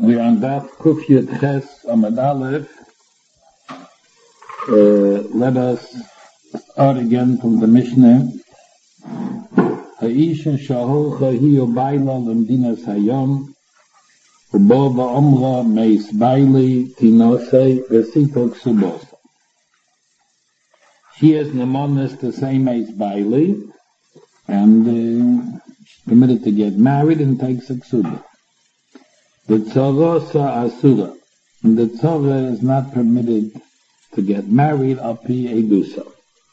We are on Daf Kuf Yud Ches Amud Aleph. Let us start again from the Mishnah. Ha'isha shahu chahiyo baila l'mdinas hayom ubo va'omra meis baili tinosei v'sitok subos. She is nemonis to say meis baili and she's permitted to get married and takes a ksuba. The tzorosa asura, and the tzora is not permitted to get married api edusa.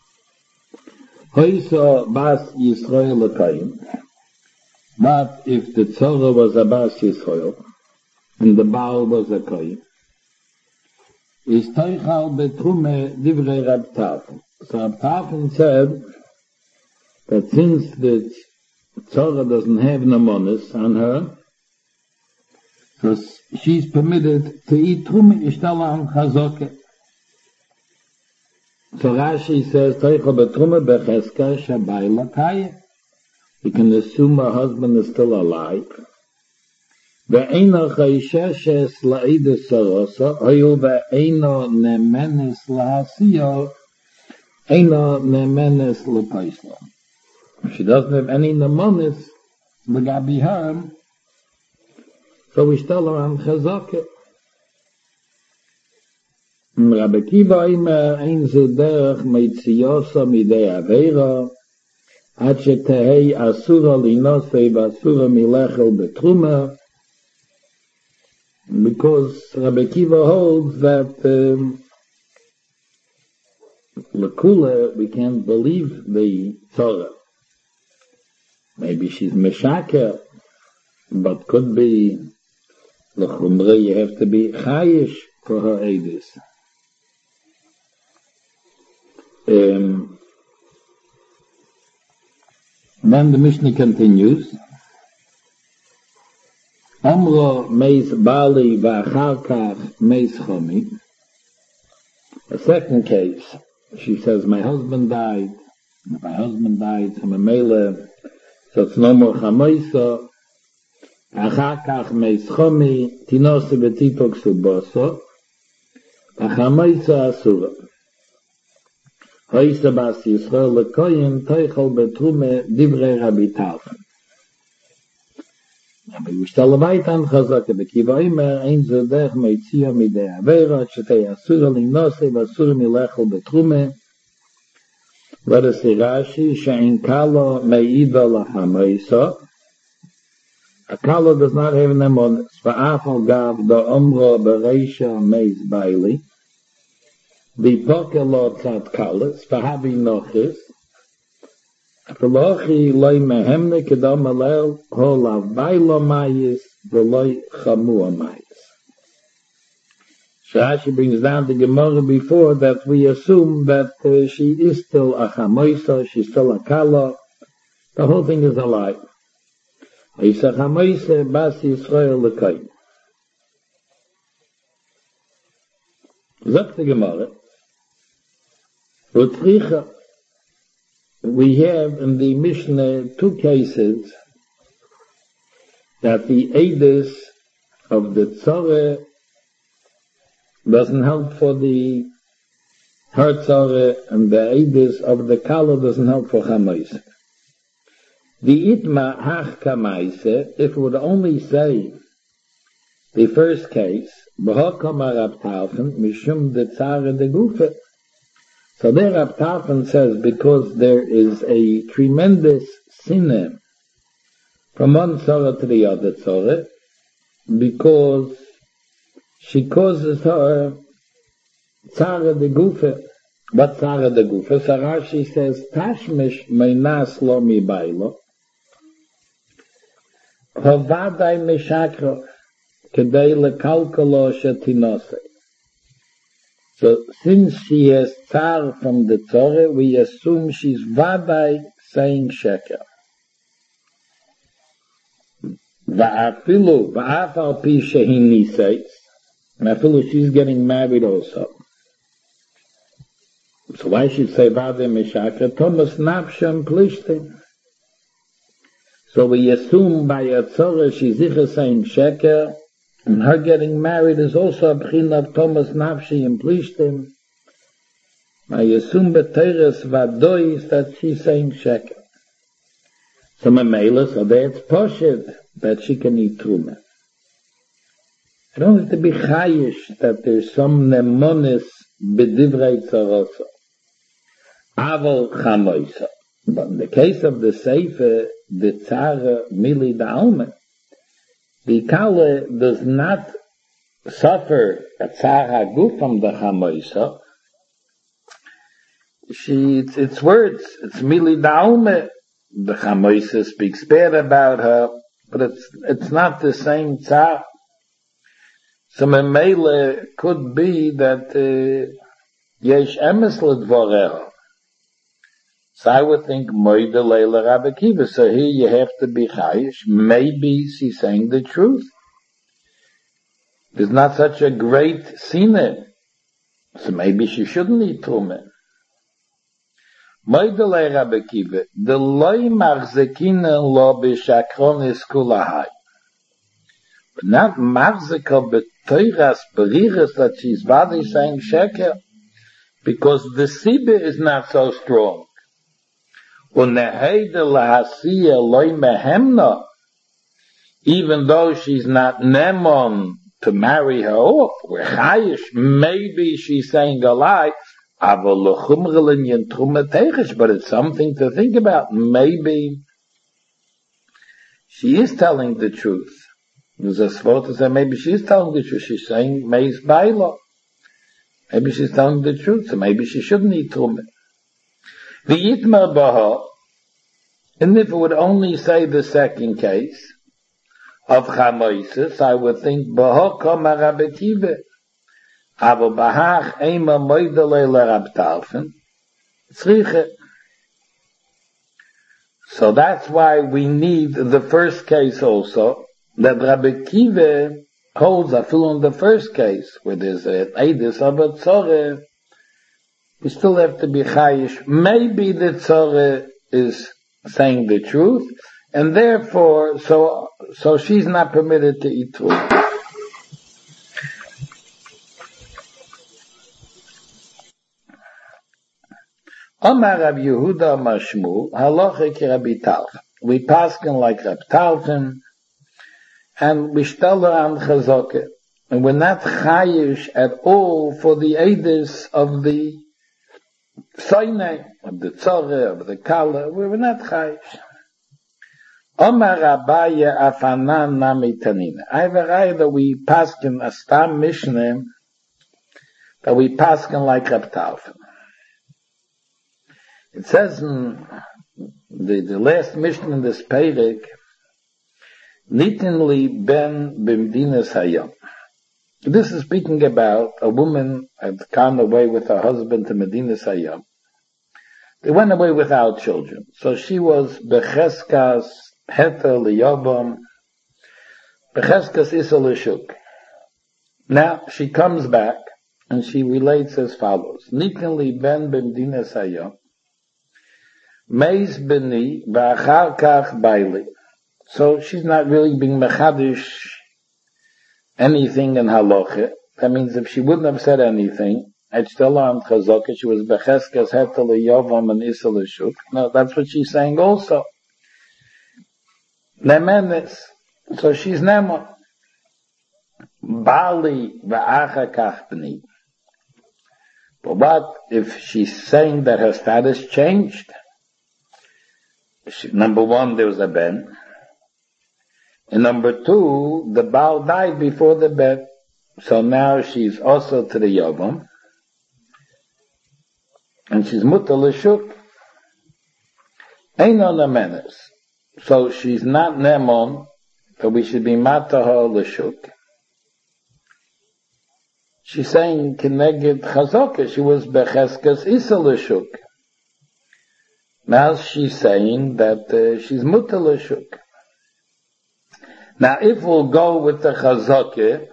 Hoisa bas Yisrael l'kayim, but if the tzora was a bas Yisrael and the baal was a kayim, is toichal betrume divrei Rab Tarfon. So Rab Tarfon said that since the tzora doesn't have namonis on her, so she's permitted to eat truma ishtala and chazoke. So Rashi says, Teichel betruma becheska shabayla kaya. You can assume her husband is still alive. Ve'ena chayshes la'ida sarosa, hoyu ve'ena nemenes lahasiyo, ena nemenes lepaisla. If she doesn't have any nemonis, legabi her, so we tell her on Chazaka. Rabbi Kiva ima ein zu derech meitziyosa midei aveira ad shetehei asura linosei v'asura milechel betruma, because Rabbi Kiva holds that lekula we can't believe the Torah. Maybe she's meshaka, but could be l'chumra, you have to be chayish for her edus. Then the Mishnah continues. Amro meis bali v'achar kach meis chomi. A second case, she says, my husband died, so mamela, so it's no more chamoisa. אחר כך מייס חומי תינוסי ותיתוק סובוסו החמייסה אסורה הויסה בס ישראל לקויים תיכל בתרומה דברי רבי טרפון. אבל יושתל ביתן חזק בקיבה אימר אין זה דרך מייציע מידי עבירה שתי אסורה לנוסי ואסורה מלאכול בתרומה. Let us see Rashi שאין קלו מעידה לחמייסה. A kala does not have nemonis. Va'afal gav da omra bereisha meis baili. V'poke lo tzat kalas. V'habi nochis. V'lochi loy mehemne kedam alel ho lav bailo mayis v'loy chamua mayis. Rashi brings down the Gemara before that we assume that she is still a chamoisa, she's still a kala. The whole thing is a lie. Isa chamoise bas Yisrael l'kayim. Zok the Gemara. Utricha, we have in the Mishnah two cases that the edus of the tzore doesn't help for the her tzore, and the edus of the kala doesn't help for chamoise. The itma hach kamaise, if it would only say the first case, b'hokama Rab Tarfon, mishum de tzara de gufe. So there Rab Tarfon says, because there is a tremendous sinner from one tzara to the other tzara, because she causes her tzara de gufe. What tzara de gufe? So Rashi says, tashmish meinas lo mi bailo, Hovadai meshakro kedei lekalkalo shetinose. So since she has tzar from the Torah, we assume she's vadai saying sheker. Va'afilu va'afal pi shehini says, and afilu she's getting married also. So why should say vadai meshakro? Thomas napshem plishtim. So we assume by a tzora she's sicher saying sheker, And her getting married is also a b'china of Thomas Nafshi and Plishtim. I assume B'teres Vadois that she's saying sheker. So Mamela, so that's poshit that she can eat truma. I don't have to be chayish that there's some nemonis b'divrei tzorosa. Aval chamoisa. But in the case of the Sefer, the tzara mili da'alma, the kala does not suffer a tzara guf from the chamoisa. It's words, it's mili da'alma. The chamoisa speaks bad about her, but it's not the same tzara. So Mamela could be that yesh emes ledvoreha. So I would think Moide Leila Rabbi Kiva. So here you have to be chayish. Maybe she's saying the truth. There's not such a great sinner. So maybe she shouldn't eat truma. Moide Leila Rabbi Kiva. The loy marzekina lo b'shakron iskulahai. But not marzeka b'toiras beriras that she's vadi saying sheker. Because the sibbe is not so strong. Even though she's not nemon to marry her off, we're chayish, maybe she's saying a lie, but it's something to think about. Maybe she is telling the truth. There's a svot to say maybe she's telling the truth. She's saying meis bailo. Maybe she's telling the truth, so maybe she shouldn't eat truma. The Yitmar Baha, and if it would only say the second case of Chamoises, I would think Baha Kama Rabbi Kiva. Aber Bahach Eima Moidele Lerab Talfen. Tzriche. So that's why we need the first case also, that Rabbi Kiva holds a full on the first case, where there's an Eidus of a Tzoreh. We still have to be chayish. Maybe the tzoreh is saying the truth, and therefore, so she's not permitted to eat truma. Omar Rab Yehuda Omar Shmuel, halacha ki Rabbi Talchan. We paskin like Rab Talchan, and we stell around chazokah, and we're not chayish at all for the edus of the Soine, of the Tzoreh, of the Kala, we were not chayish. Omar Abaya Afanan Nami Tanina. I have a raya that we paskin a stam mishnah, that we paskin like Rab Talchan. It says in the last mishnah in this Perek, Nitin li ben b'mdinas hayom. This is speaking about a woman had gone away with her husband to Medina Sayyam. They went away without children. So she was Becheskas Heter Liyavam, Becheskas Isalishuk. Now she comes back and she relates as follows. Nikan li ben b'mdina Sayyam, Meis beni v'achar kach baili. So she's not really being mechadish anything in halacha. That means if she wouldn't have said anything, I'd still on chazaka. She was becheskas hetel yovam and isalishuk. No, that's what she's saying also. Nemenis. So she's nemon. Bali v'acha kach b'ni. But what if she's saying that her status changed? Number one, there was a ben. And number two, the Baal died before the bet, so now she's also to the Yovam, and she's Mutter L'Shuk. Ain't on the menace. So she's not Nemon, but we should be Mata her L'Shuk. She's saying, Keneged Chazaka, she was Becheskas Isa L'Shuk. Now she's saying that she's Mutter L'Shuk. Now, if we'll go with the chazakah,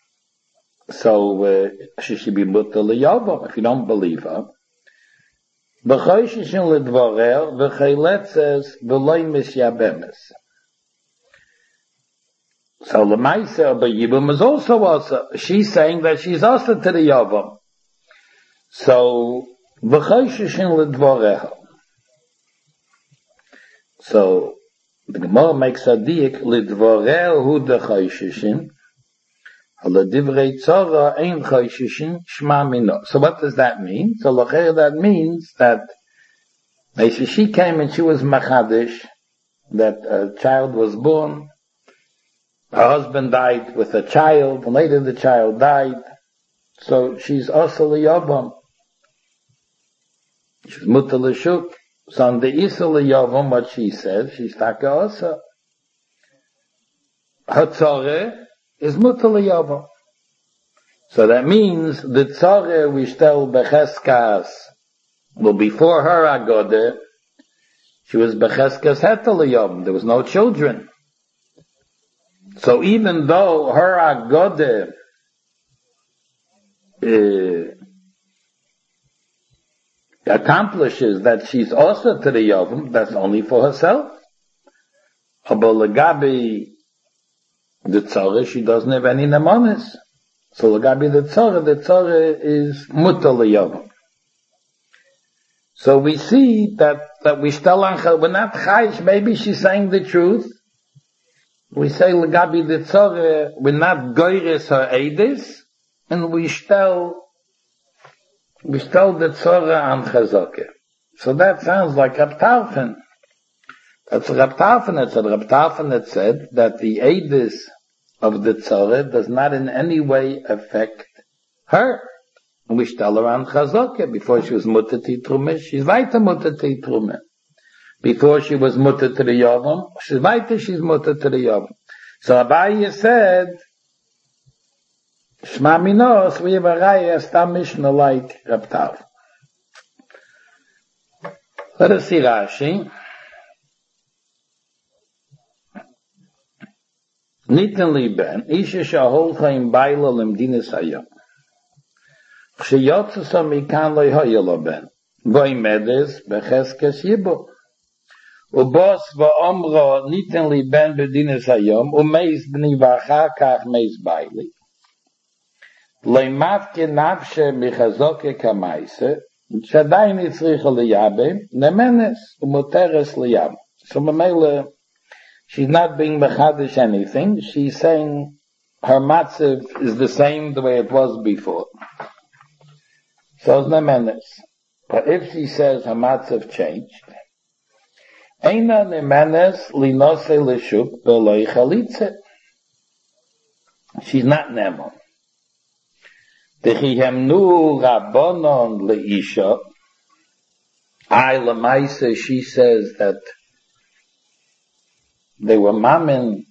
so she should be mutter liyavam. If you don't believe her, b'choishishin ledvarer v'chaylet says v'loy misyabemes. So Lemaisa, but Yibum is also. She's saying that she's also to the Yavam. So, V'chayshishin l'dvoreha. So, the Gemara makes a diak, l'dvoreha hu d'chayshishin, l'divrei tzara ein chayshishin, shma mino. So what does that mean? So, l'chayr that means that, she came and she was machadish, that a child was born, her husband died with a child, and later the child died, so she's also l'yavam. She's mutter l'shuk. So on the isa l'yavam, what she says, she's taka also. Her tzare is mutter l'yavam. So that means the tzare we stel becheskas, well before her agode, she was becheskas heter l'yavam. There was no children. So even though her agode accomplishes that she's also to the Yavam, that's only for herself. But Lagabi the Tzara, she doesn't have any nemanis. So Lagabi the Tzara is mutter Yavam. So we see that we still we're not chayish, maybe she's saying the truth. We say Lagabi the Tzara, we're not goyres her edis, and we still the tzara and chazakeh. So that sounds like Rab Tarfon. That's Rab Tarfon. It's Rab Tarfon that said that the edis of the tzara does not in any way affect her. And we tell her on chazakeh. Before she was mutter titrumeh, she's weiter mutter titrumeh. Before she was mutter to the yavam, she's mutter to the yavam. So Abaye said, Shma minos, we have a raya, stam mishnah like Rab Tarfon. Let us see Rashi. Nitin li ben, isha shahol chaim baila lemdinis hayom. Chshiyotzusa mikan lo yhoyelo ben. Voi medes, becheskes yibo. Ubos va'omro nitin li ben bedinis hayom, umeiz b'ni v'achar kach meiz baili. Leimavke nafshe michazoke kamaise, shadayin itzricha liyabe, nemenes umoteres liyam. So Mamela, she's not being mechadish anything. She's saying her matziv is the same the way it was before. So it's nemenes. But if she says her matziv changed, eina nemenes linose lishuk beloi chalitze. She's not nemon. Techihemnu rabbonon leisha. I lemaise, she says that they were mamin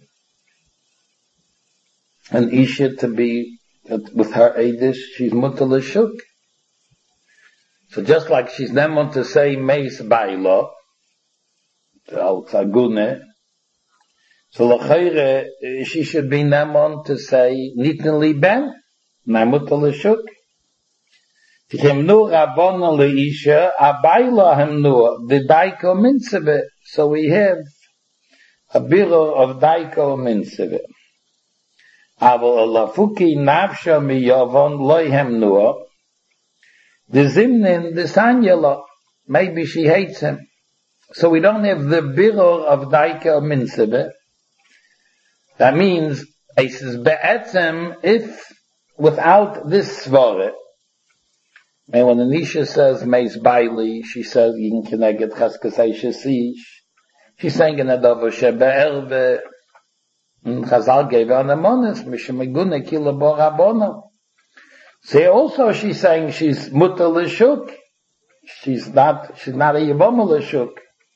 and isha to be with her edish, she's mutter l'shuk. So just like she's nemon to say meis baila, al tzagune, so l'chayre she should be nemon to say nitin li ben. Namuta l'shuk. Tichemnu rabbonon leisha, abayla hemnu, the daiko minsebe. So we have a biro of daiko minsebe. Aval alafuki nafsha miyavon loy hemnu, the zimnin, the sanyala, maybe she hates him. So we don't have the biro of daiko minsebe. That means, it says be'etzem, if without this svara, and when Anisha says Meis Baili, she says Yin Keneget Chaskasei Shesish, she's saying in Adava Shebe'erve, and Chazal gave her an amonis, Mishemegune Kila Bo Rabbono. So also she's saying she's Mutter L'Shuk, she's not a Yavoma L'Shuk.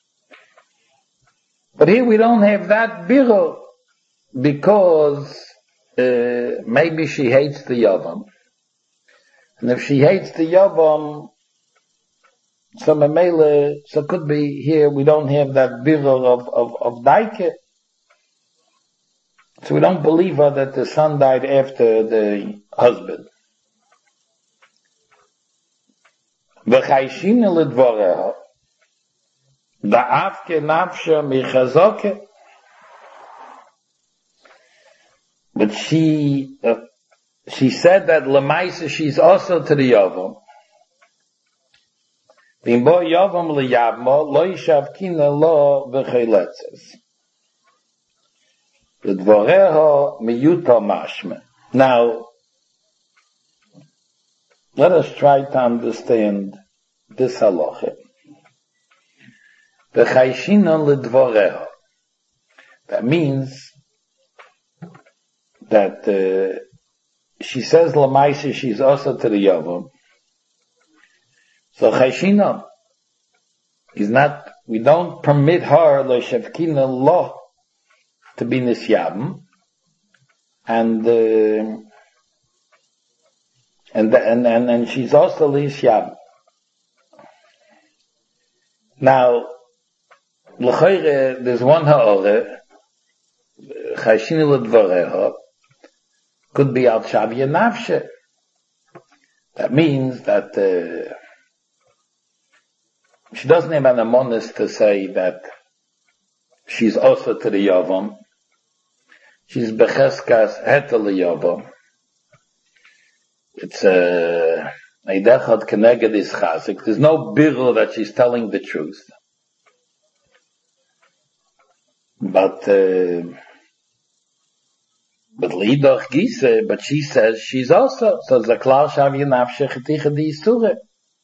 But here we don't have that biro, because maybe she hates the Yavam. And if she hates the Yavam, so Mamela, so could be here we don't have that birur of Daike. So we don't believe her that the son died after the husband. V'chayshina l'dvoreha, da'afke nafsha michazoke. but she said that Lamaisa, she's also to the Yavam. V'imbo Yavam liyavmo, lo yishavkina lo v'chayletzes. V'dvoreho miyuto mashme. Now, let us try to understand this halacha. V'chayshina l'dvoreho. That means that she says Lamaisa, she's also to the Yavam. So Chayshina is not, we don't permit her, Lo Shavkina Lo, to be Nisyabim. And she's also Nisyabim. Now, L'chayre, there's one ha'ore, Chayshina L'dvoreha, could be Al Shavya Nafshe. That means that she doesn't have an amonis to say that she's also to the Yavam. She's Becheskas Hetel Yavam. It's Eidechad Keneged is Chazik. There's no birr that she's telling the truth. But Lidoch Gise, but she says she's also, so Zaklal Shavya Nafshe Cheticha Di Yisure.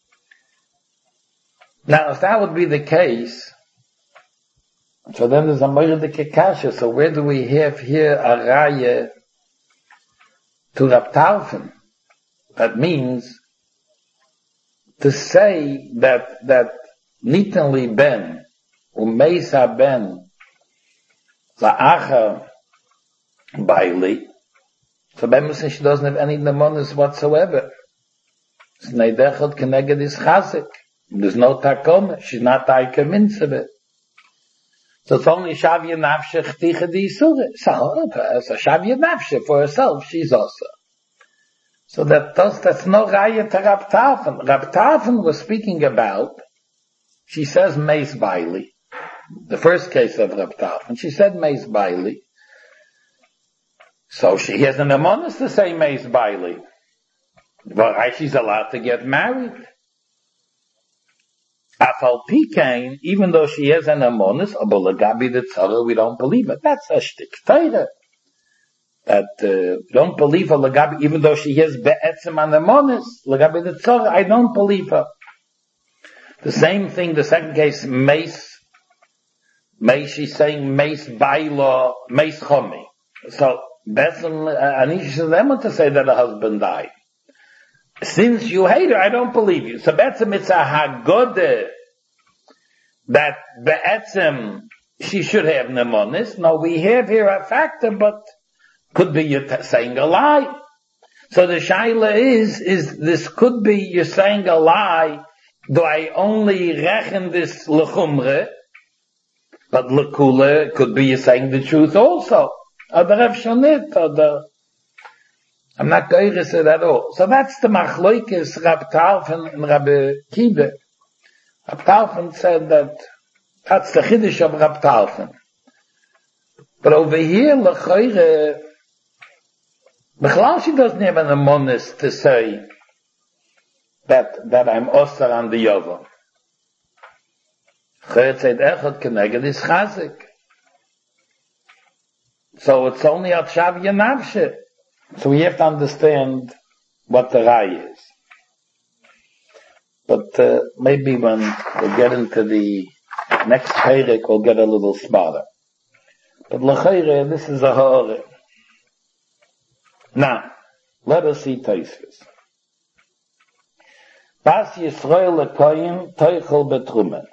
Now, if that would be the case, so then there's a Moirdik Kasha, so where do we have here a Raya to Rab Tarfon? That means to say that Nitanli Ben, Umeisa Ben, La'acha Bailey, so Bemusin she doesn't have any nemonis whatsoever. It's Neidechot Keneged is Chazik. There's no takom. She's not taika mitzvah. So it's only Shavya Nafshe Chticha Di Yisure. So Shavya Nafshe for herself, she's also. So that's no raya to Rab Tarfon. Rab Tarfon was speaking about, she says Meis Bailey. The first case of Rab Tarfon, she said Meis Bailey. So she has an amonis to say Meis Bailey. But she's allowed to get married. Afal Pikain, even though she has an amonis, Abolagabi the Tzara, we don't believe it. That's a shtik Torah. That we don't believe her Lagabi, even though she has be'etzim an amonis, Lagabi the Tzara, I don't believe her. The same thing, the second case, Meis, she's saying Meis Baila, Meis Chomi. So, Anish is them to say that her husband died. Since you hate her, I don't believe you. So be'etzim it's a hagode that be'etzim she should have nemonis. No, we have here a factor, but could be you're saying a lie. So the shaila is this could be you're saying a lie. Do I only reckon this lechumre? But lekule could be you're saying the truth also. Or the Rav Shonit, or the I'm not going to say that at all. So that's the machloikis Rab Tarfon and Rabbi Kiva. Rab Tarfon said that's the chiddush of Rab Tarfon. But over here, l'choire, Bechlal she doesn't have an amonis to say that I'm osar on the Yovam. Chayet said echad keneged is chazik. So it's only at Shavya Nafshe. So we have to understand what the Rai is. But maybe when we get into the next Perek, we'll get a little smarter. But l'chayre, this is a ha'ore. Now, let us see Tosfos. Bas Yisrael lekoyim toichel betrumen.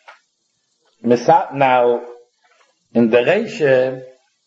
Now, in the Reisha,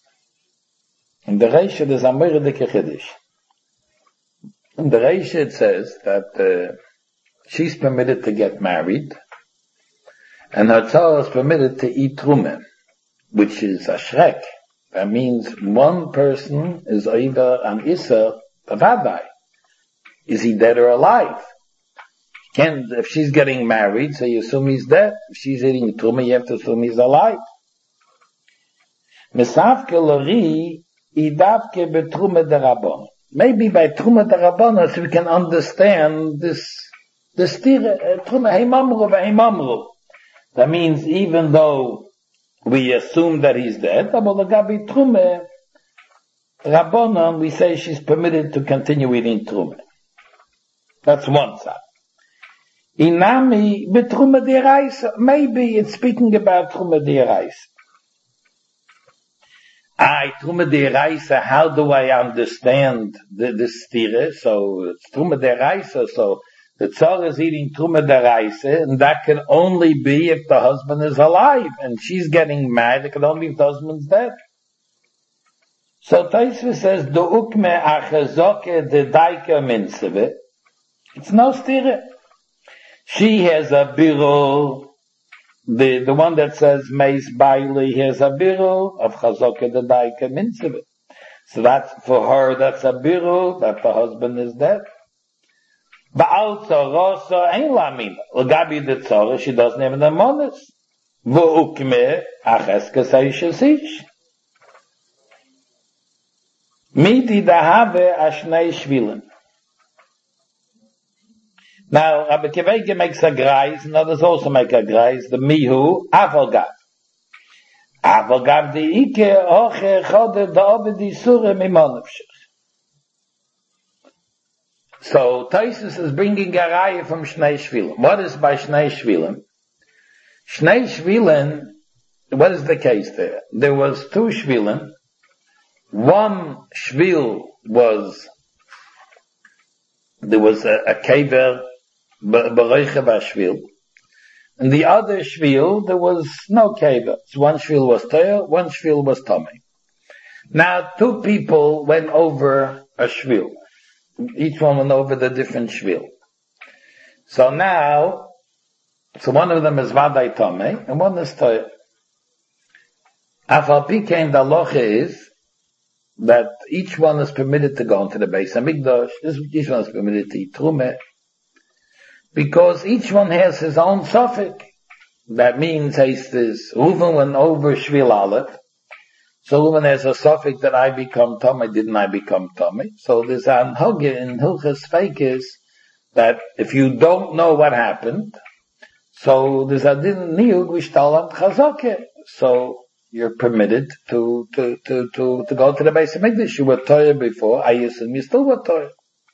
there's a Moirdik Chiddush. In the Reisha it says that she's permitted to get married, and her tzara is permitted to eat trumen, which is a shrek. That means one person is either an Isser, Bavadai. Is he dead or alive? If she's getting married, so you assume he's dead. If she's eating truma, you have to assume he's alive. Misafke lori idavke betrume der Rabbon. Maybe by trume der Rabbonos we can understand this trume heimamru v'heimamru. That means even though we assume that he's dead, but lagabi trume Rabbonon, we say she's permitted to continue eating trume. That's one side. Inami betrume deraisa. Maybe it's speaking about trume deraisa. Trume deraisa. How do I understand this stire? So it's trume deraisa. So the tzar is eating trume deraisa, and that can only be if the husband is alive, and she's getting married. It can only be if the husband's dead. So Taisva says, "Do ukme achazoke de daika minseve." It's no stire. She has a biro. The one that says Meis Bailey has a biro of chazoke de daika minseve. So that's for her. That's a biro that the husband is dead. Ba'al tzorosa ein lamin. L'gabi de tzora, she doesn't have an amonis. Vo ukme acheskes ha'ishasish. Midi dahave ashnei shvilen. Now, Rabbi Kevege makes a grais, and others also make a grais, the mihu, avalgav. Avalgav de ike oche chode da obedi sure mimonavshich. So, Taisus is bringing a raya from Shnei Shvilen. What is by Shnei Shvilen? Shnei Shvilen, what is the case there? There was two Shvilen. One Shvil there was a kever, Bereiche Bashvil. And the other Shvil, there was no kever. So one Shvil was Teir, one Shvil was Tomei. Now, two people went over a Shvil. Each one went over the different Shvil. So now, one of them is Vadai Tomei, and one is Teir. Afal Pikein, the loche is, that each one is permitted to go into the Beis Hamikdash. Each one is permitted to eat Trumeh. Because each one has his own suffix. That means, Reuven went over Shvil Aleph. So Reuven has a suffix that I become Tomei, didn't I become Tomei? So there's an hugge in Hilchas Feikis that if you don't know what happened, so there's a din niyug v'shtalam chazakeh. So you're permitted to go to the Beis Hamikdash. You were Torah before. I assume you still were Torah.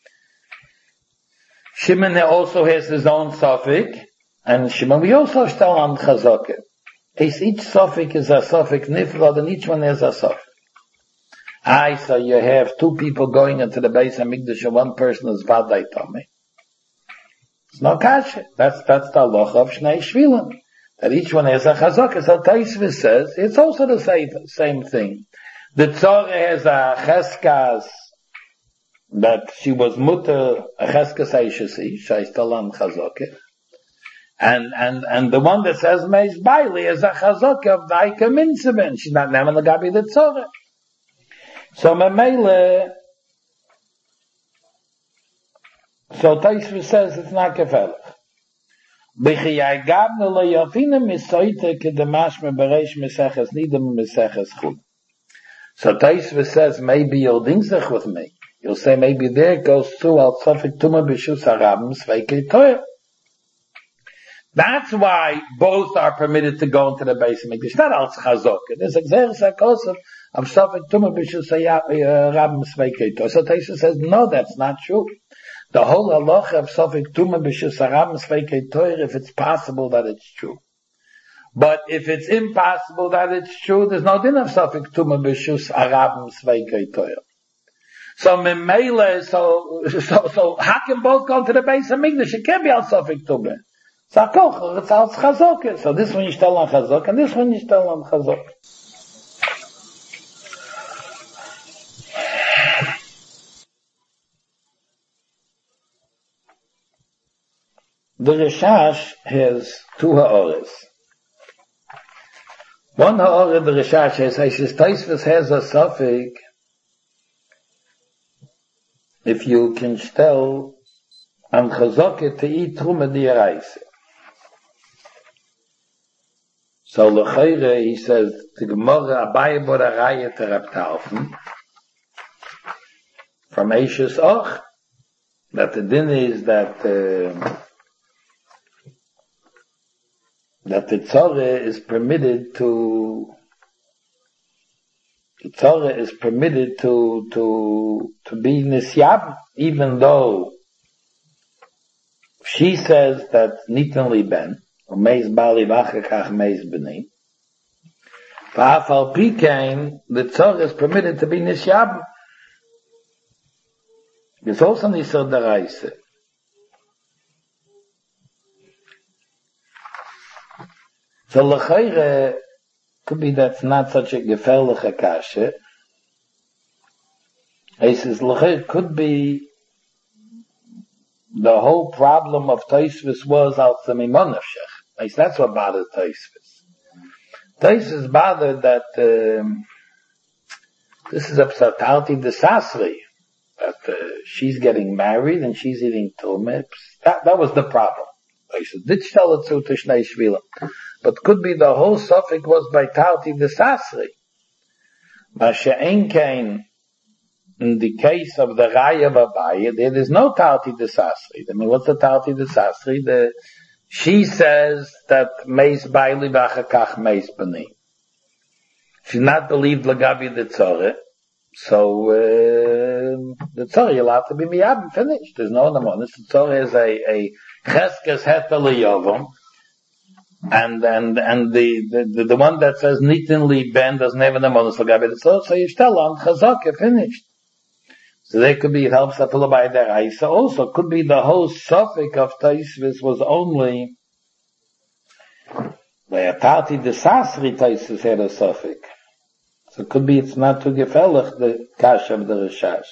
Shimon also has his own suffix, and Shimon we also shtal on chazakeh. Each suffix is a suffix nifrad, and each one has a suffix. So you have two people going into the Beis Hamikdash, and one person is Vadai Tomei. It's no kasha. That's the halacha of Shnei Shvilim. That each one has a chazakah. So Taisva says, it's also the same thing. The tzora has a cheskas, that she was mutter, a cheskas ha'ishasi, shaystalan chazakah. And the one that says Meis Bailey is a chazakah of daika minseben. She's not neman l'gabi the tzora. So Mamele, so Taisva says it's not gefährlich. So Taisva says, maybe you'll dingsach with me. You'll say, maybe there goes through al tzafik tumah b'shus harabim sveikei toyer. That's why both are permitted to go into the Beis Hamikdash. Not al chazok. There's exeris hakosov of tzafik tumah b'shus harabim sveikei toyer. So Taisva says, no, that's not true. The whole halacha of Sofik Tumah b'shus harabim sveikei toyer, if it's possible that it's true. But if it's impossible that it's true, there's no din of Sofik Tumah b'shus harabim sveikei toyer. So Memele, so how can both go to the Beis Hamikdash? It can't be al Sofik Tumah. It's al chazok. So this one you tell on chazok, and this one you tell on chazok. The Rishash has two ha'ores. One ha'ore the Rishash has, Taisvus has a suffix, if you can tell, am chazoke to eat truma di'araisa. So l'chayre, he says, the Gemara Abaye bor araya to Rab Talfen, from Eishes Och, that the din is that the tzoreh is permitted to be nisyab, even though she says that nitan li ben, or meis bali v'achakach meis b'ni. V'afal pikein, the tzoreh is permitted to be nisyab. It's also nisar daraisa. So l'chayre, could be that's not such a gefährliche kashe. He says l'chayre could be the whole problem of Tosfos was al tzemimonashech. That's what bothered Tosfos. Tosfos bothered that this is a psatalti desasri, that she's getting married and she's eating tumah. That was the problem. He said, did tell it to Tishnei Shvila. But could be the whole suffix was by Talti Desasri. Masha'en kain, in the case of the Raya Babaye, there is no Talti Desasri. I mean, what's the Talti Desasri? She says that Meis Baili Vachakach Meis Bani. She's not believed Lagabi the Tzoreh. So, the Tzoreh allowed to be miyab and finished. There's no namonis. The Tzoreh is a cheskes heter liyovom. And the one that says nitin li ben doesn't have a namonis lagabi the Tzoreh. So you tell on chazaka finished. So they could be, it helps to pull by their eyes. So also could be the whole suffix of Tosfos was only where Tati the Sasri Tosfos had a suffix. So it could be it's not too gefährlich, the kash of the Rishash.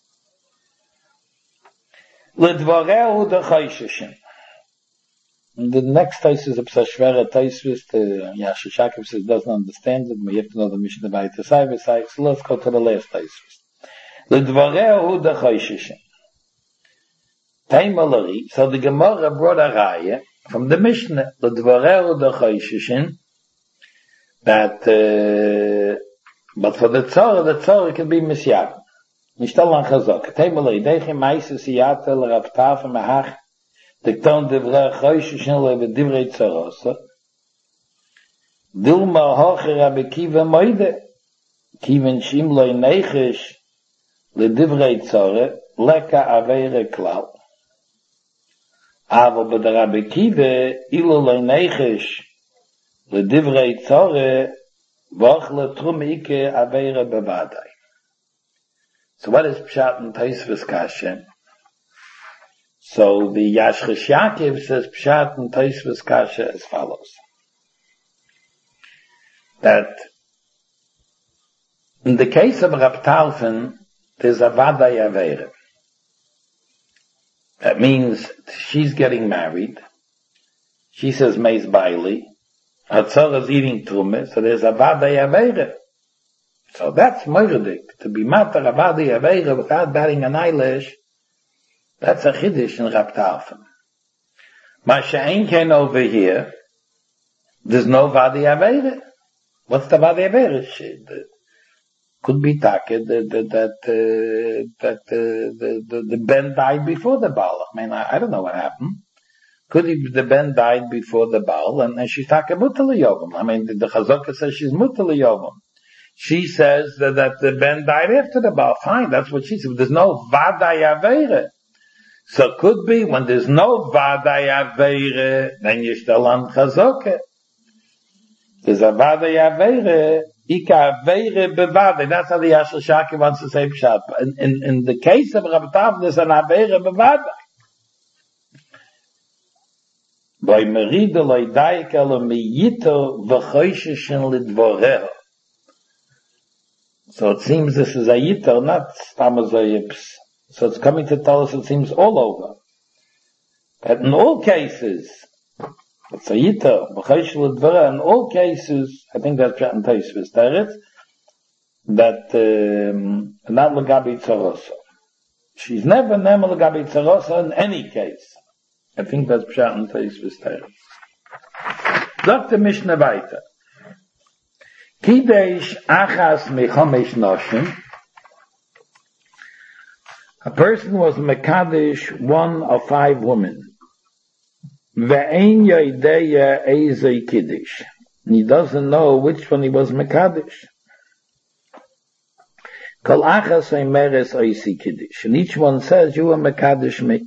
L'dvareu de chayshishin. The next Tosfos is a psashvera Tosfos. The Yashashakiv says doesn't understand it, but you have to know the Mishnah by the side. So let's go to the last Tosfos. L'dvareu de chayshishin. Taimalari. So the Gemara brought a raya from the Mishnah. L'dvareu de chayshishin. That but for the tzorah can be misyab. Nishtal an chazok. Teimalei deichem meise siyata l'rabtaf mehach dikton divrei chayshishin le'vedivrei tzorosa dilma hoche Rabbi Kiva moide kiven shim loy neichish le'divrei tzorah leka aveire klal avo b'da Rabbi Kiva ilo loy neichish le'divrei tzorah v'ochle trum ike aveire bevadai. So what is Pshat and Tosfos Kasha? So the Yashresh Yaakov says Pshat and Tosfos Kasha as follows. That in the case of Rab Talfin, there's a Vadai Aveire. That means she's getting married. She says Meis Baili. Her tzorah is eating Trumah, so there's a Vadai Aveire. So that's Moiradik. To be matter a Vadai Aveire without batting an eyelash, that's a Chiddush in Rab Talfin. Masha'en came over here, there's no Vadai Aveire. What's the Vadai Aveire? Could be Taka, that the Ben died before the Baal. I mean, I don't know what happened. Could the Ben died before the Baal, and she's Taka Mutal Yovam. I mean, the Chazaka says she's Mutal Yovam. She says that the Ben died after the Baal. Fine, that's what she said. There's no Vadai Aveire. So could be when there's no Vadai Aveire, then you're still on Chazaka. There's a Vadai Aveire, Ika Aveire Bevadai. That's how the Yashar Shaki wants to say Pshat. In the case of Rabbi Tav, there's an Aveire Bevadai. By Merida Leidaik Elamiyito V'choyshishin Lidvoreho. So it seems this is a Yito, not Stamazoyips. So it's coming to tell us it seems all over. But in all cases, it's a Yito, V'choyshishin Lidvoreho, in all cases, I think that's Pshat and Tosfos, that not Lagabi Tzarosa. She's never Nema Lagabi Tzarosa in any case. I think that's Pshat and Tosfos Torah. Dr. Mishnah weiter. Kidesh achas mechomesh noshim A person was Mekadesh, one of 5 women. Ve'ein yodeya eizei kiddush. He doesn't know which one he was Mekadesh. Kol achas oimeres oisi kiddush. And each one says, you are Mekadesh me.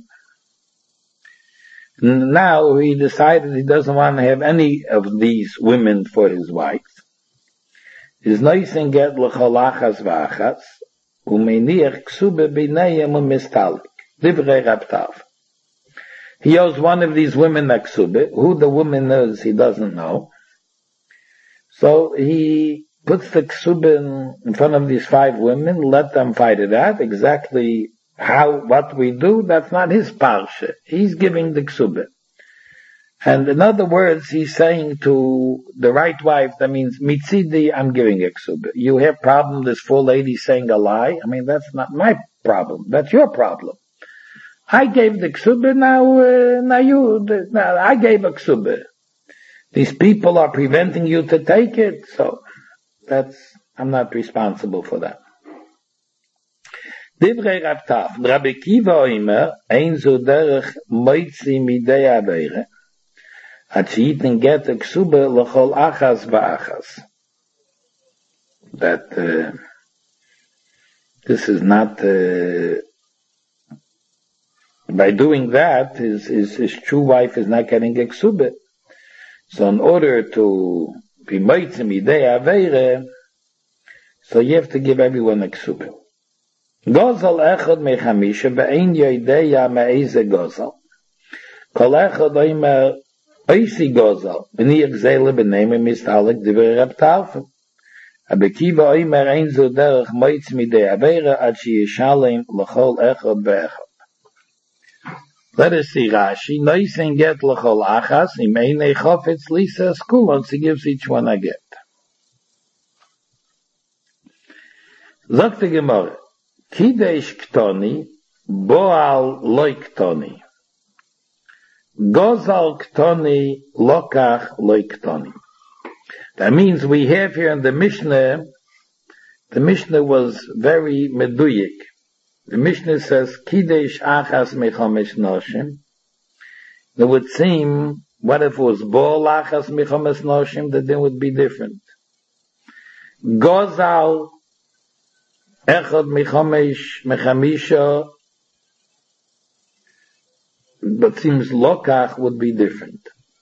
Now he decided he doesn't want to have any of these women for his wife. His noisen get l'chol achas v'achas, u'meiniach ksube b'neihem u'mistalik. Divrei Rab Tav. He owes one of these women a ksube. Who the woman is, he doesn't know. So he puts the ksube in front of these 5 women, let them fight it out. Exactly what we do, that's not his parsha. He's giving the ksube. And in other words, he's saying to the right wife, that means, mitzidi, I'm giving a ksube. You have problem, this 4 lady saying a lie? I mean, that's not my problem. That's your problem. I gave the ksube, now I gave a ksube. These people are preventing you to take it, so I'm not responsible for that. Divrei Rab Tav, Rabbi Kiva oimer, ein zu derech moitzi midei aveire, at she eaten get a ksube l'chol achas v'achas. That, this is not, by doing that, his true wife is not getting a ksube. So in order to be moitzi midei aveire, so you have to give everyone a ksube. Gozal echad mechamisha ve'ein yodeya me'eze gozal. Kol echad oimer oisi gozal. V'ni yechzele b'neime mistalik divrei Rab Tav. Rabbi Kiva oimer ein zu derech moitz midei aveira ad sheyishalem l'chol echad ve'echad. Let us see Rashi. Noisen get l'chol achas im einei chofetz lisa skulon. He gives each one a get. Sagt the Gemara. Kidesh ktoni, boal loy ktoni. Gozal ktoni, lokach loy ktoni. That means we have here in the Mishnah was very meduyik. The Mishnah says, Kidesh achas mechomesh noshim. It would seem, what if it was boal achas mechomesh noshim, that then would be different. Gozal Echad mechamisha, but seems lokach would be different.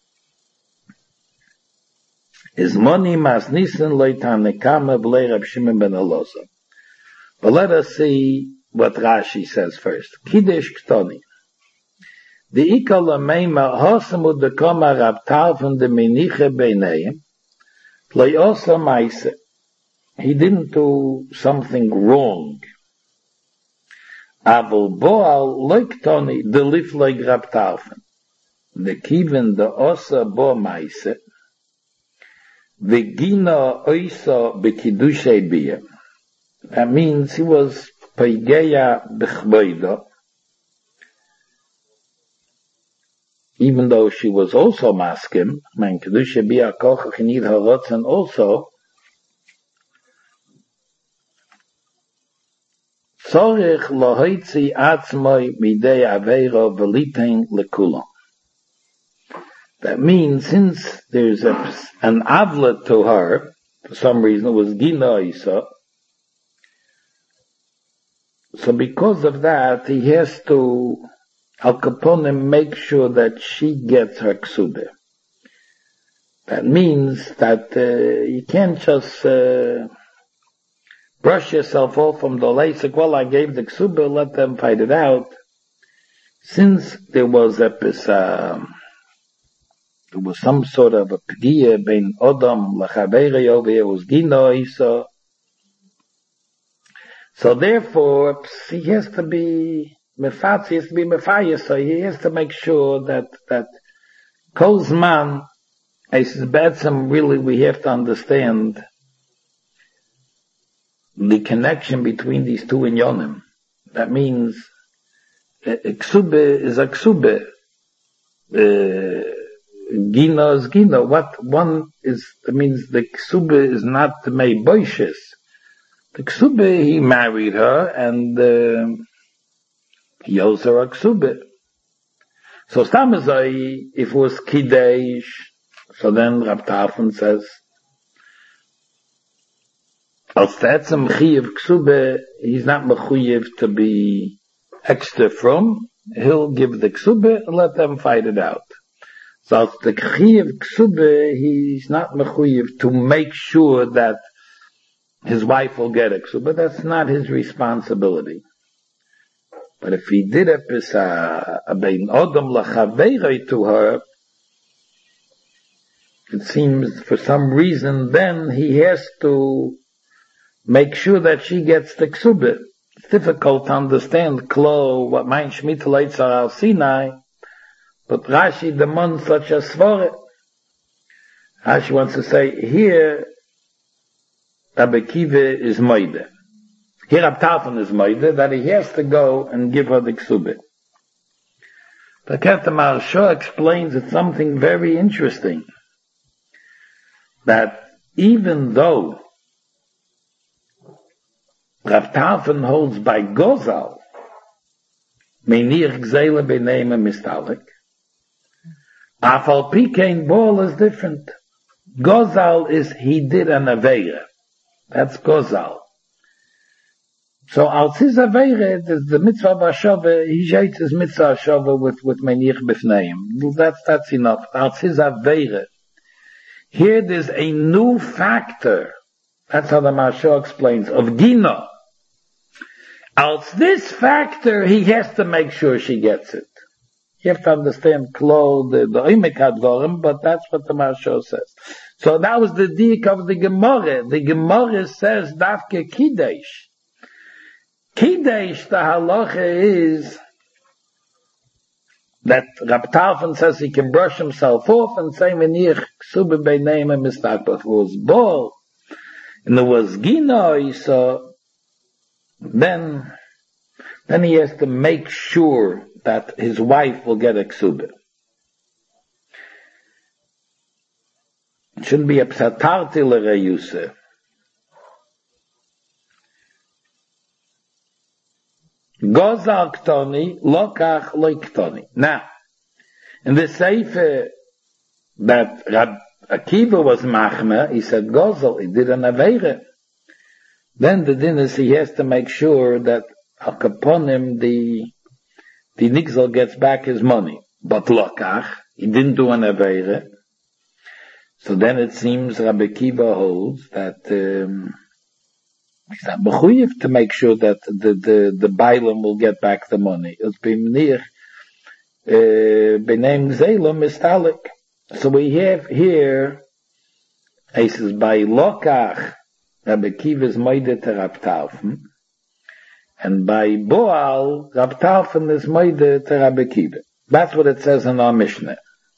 Is money mas nisan loitanekama b'lei Rab Shimon ben Elazar. But let us see what Rashi says first. Kiddush ktoni. The ikal ameima hosamud dekoma Rab Tav and the meniche beineim loyosa maise. He didn't do something wrong. Aval boal loiktoni the lif like Rab Tav. The kiven the osa bo maise. The gina oisa bekidushay biyah. That means he was peigeya bechboida. Even though she was also maskim, man kedushay biyah kochach nid harotzen also. Tzorich lohoitzi atzmoi midei aveiro v'litein lekulam. That means since there's an avlet to her, for some reason it was Gina Isa, so because of that he has to Al Capone make sure that she gets her ksube. That means that you can't just brush yourself off from the lasik. Well, I gave the ksube, let them fight it out. Since there was some sort of a p'giya bein Odom l'chaveirei over here, was Gino Isa. So therefore, he has to be mefayis, so he has to make sure that Kozman, really we have to understand the connection between these two inyonim. That means, ksube is a ksube. Gina is Gina. What one is, that means the ksube is not mei boishes. The ksube, he married her, and Yoser a ksube. So Stamazai, if it was Kiddush, so then Rab Tarfon says, als tetzem Chiyuv ksube, he's not mechuyev to be extra from, he'll give the ksube and let them fight it out. So als the Chiyuv ksube, he's not mechuyev to make sure that his wife will get a ksube. That's not his responsibility. But if he did a bein odom lachaveirei to her, it seems for some reason then he has to make sure that she gets the ksubah. It's difficult to understand Klo, what mein Shmita Leitzar al Sinai, but Rashi demands such a svore. Rashi wants to say, here, Rabbi Akiva is moide. Here Rab Tarfon is moide, that he has to go and give her the ksubah. But Kata Maharsha explains it's something very interesting. That even though Rav Tarfon holds by Gozal, Meinich Gzeile B'neima Mistalik, Afal Pikein Ball is different. Gozal is he did an Aveira. That's Gozal. So als his Aveira, the mitzvah b'ashava, he shates his mitzvah b'ashava with Meinich B'fneim. That's enough. Als his Aveira. Here there's a new factor. That's how the Maharsha explains, of Gina. Als this factor, he has to make sure she gets it. You have to understand Klo, the Oimek Hadvarim, but that's what the Maharsha says. So that was the dik of the Gemara. The Gemara says, Dafke Kiddush. Kiddush, the halacha is that Rab Tarfon says he can brush himself off and say, Menich Ksube B'neim Mistak, but it was Bol, and there was Ginoi, so then he has to make sure that his wife will get a Ksube. It shouldn't be a Psatarti L'Reyuse. Gozal Ktoni, Lokach Loiktoni. Now, in the Sefer that Rab Akiva was Machmeh, he said Gozal, he did an Aveira. Then the din is he has to make sure that Al Kaponim, the Nigzal gets back his money. But Lokach, he didn't do an Aveira. So then it seems Rabbi Akiva holds that he's not mechuyev to make sure that the Bailam will get back the money. It's b'mnich b'neim gzeila mistalik. So we have here, he says, by Lokach, Rabbi Akiva is moide to Rab Tarfon, and by Boal, Rab Tarfon is moide to Rabbi Akiva. That's what it says in our Mishnah.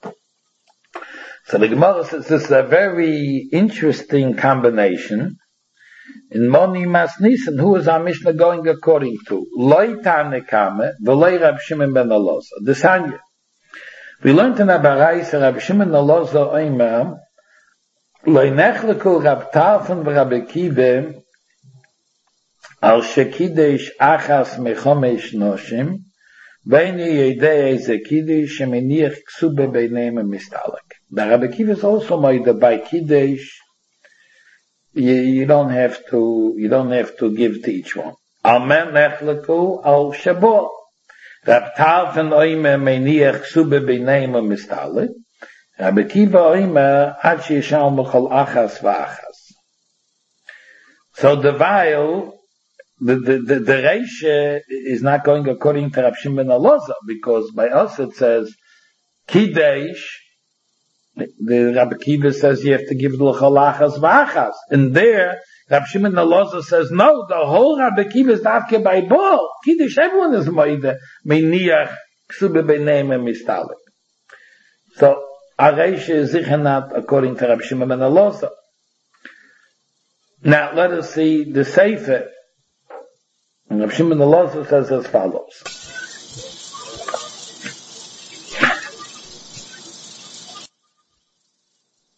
So the Gemara says this is a very interesting combination. In Moni Masnissen, who is our Mishnah going according to? Loi Tanekame, v'loi Rab Shimon ben Elazar. This Hanya. We learned in Abaraisa, Rab Shimon ben Elazar Oimer, Loi Nechleku Rab Tarfon v'Rab Akiva, al shekidesh achas mechomesh noshim, Beini Yedei Zekidish Sheminiach Ksube Beineim Mistalek. The Rabbi Akiva is also made by Kiddush. You don't have to give to each one. Amen Nechleku Al Shabbat. Rab Tarfon Oimer Meiniach Ksube Beineim Mistalek. Rabbi Akiva Oimer Ad Shishal Mechol Achas V'Achas. So the vial, the Reisha is not going according to Rab Shimon ben Elazar, because by us it says Kiddush. The Rabbi Akiva says you have to give l'chalachas v'achas, and there Rab Shimon ben Elazar says no. The whole Rabbi Akiva is dafke by Baal. Kiddush, everyone is moide meiniach ksube b'neim mistalik. So our Reisha is sicher not according to Rab Shimon ben Elazar. Now let us see the Sefer. And Rab Shimon ben Elazar says as follows.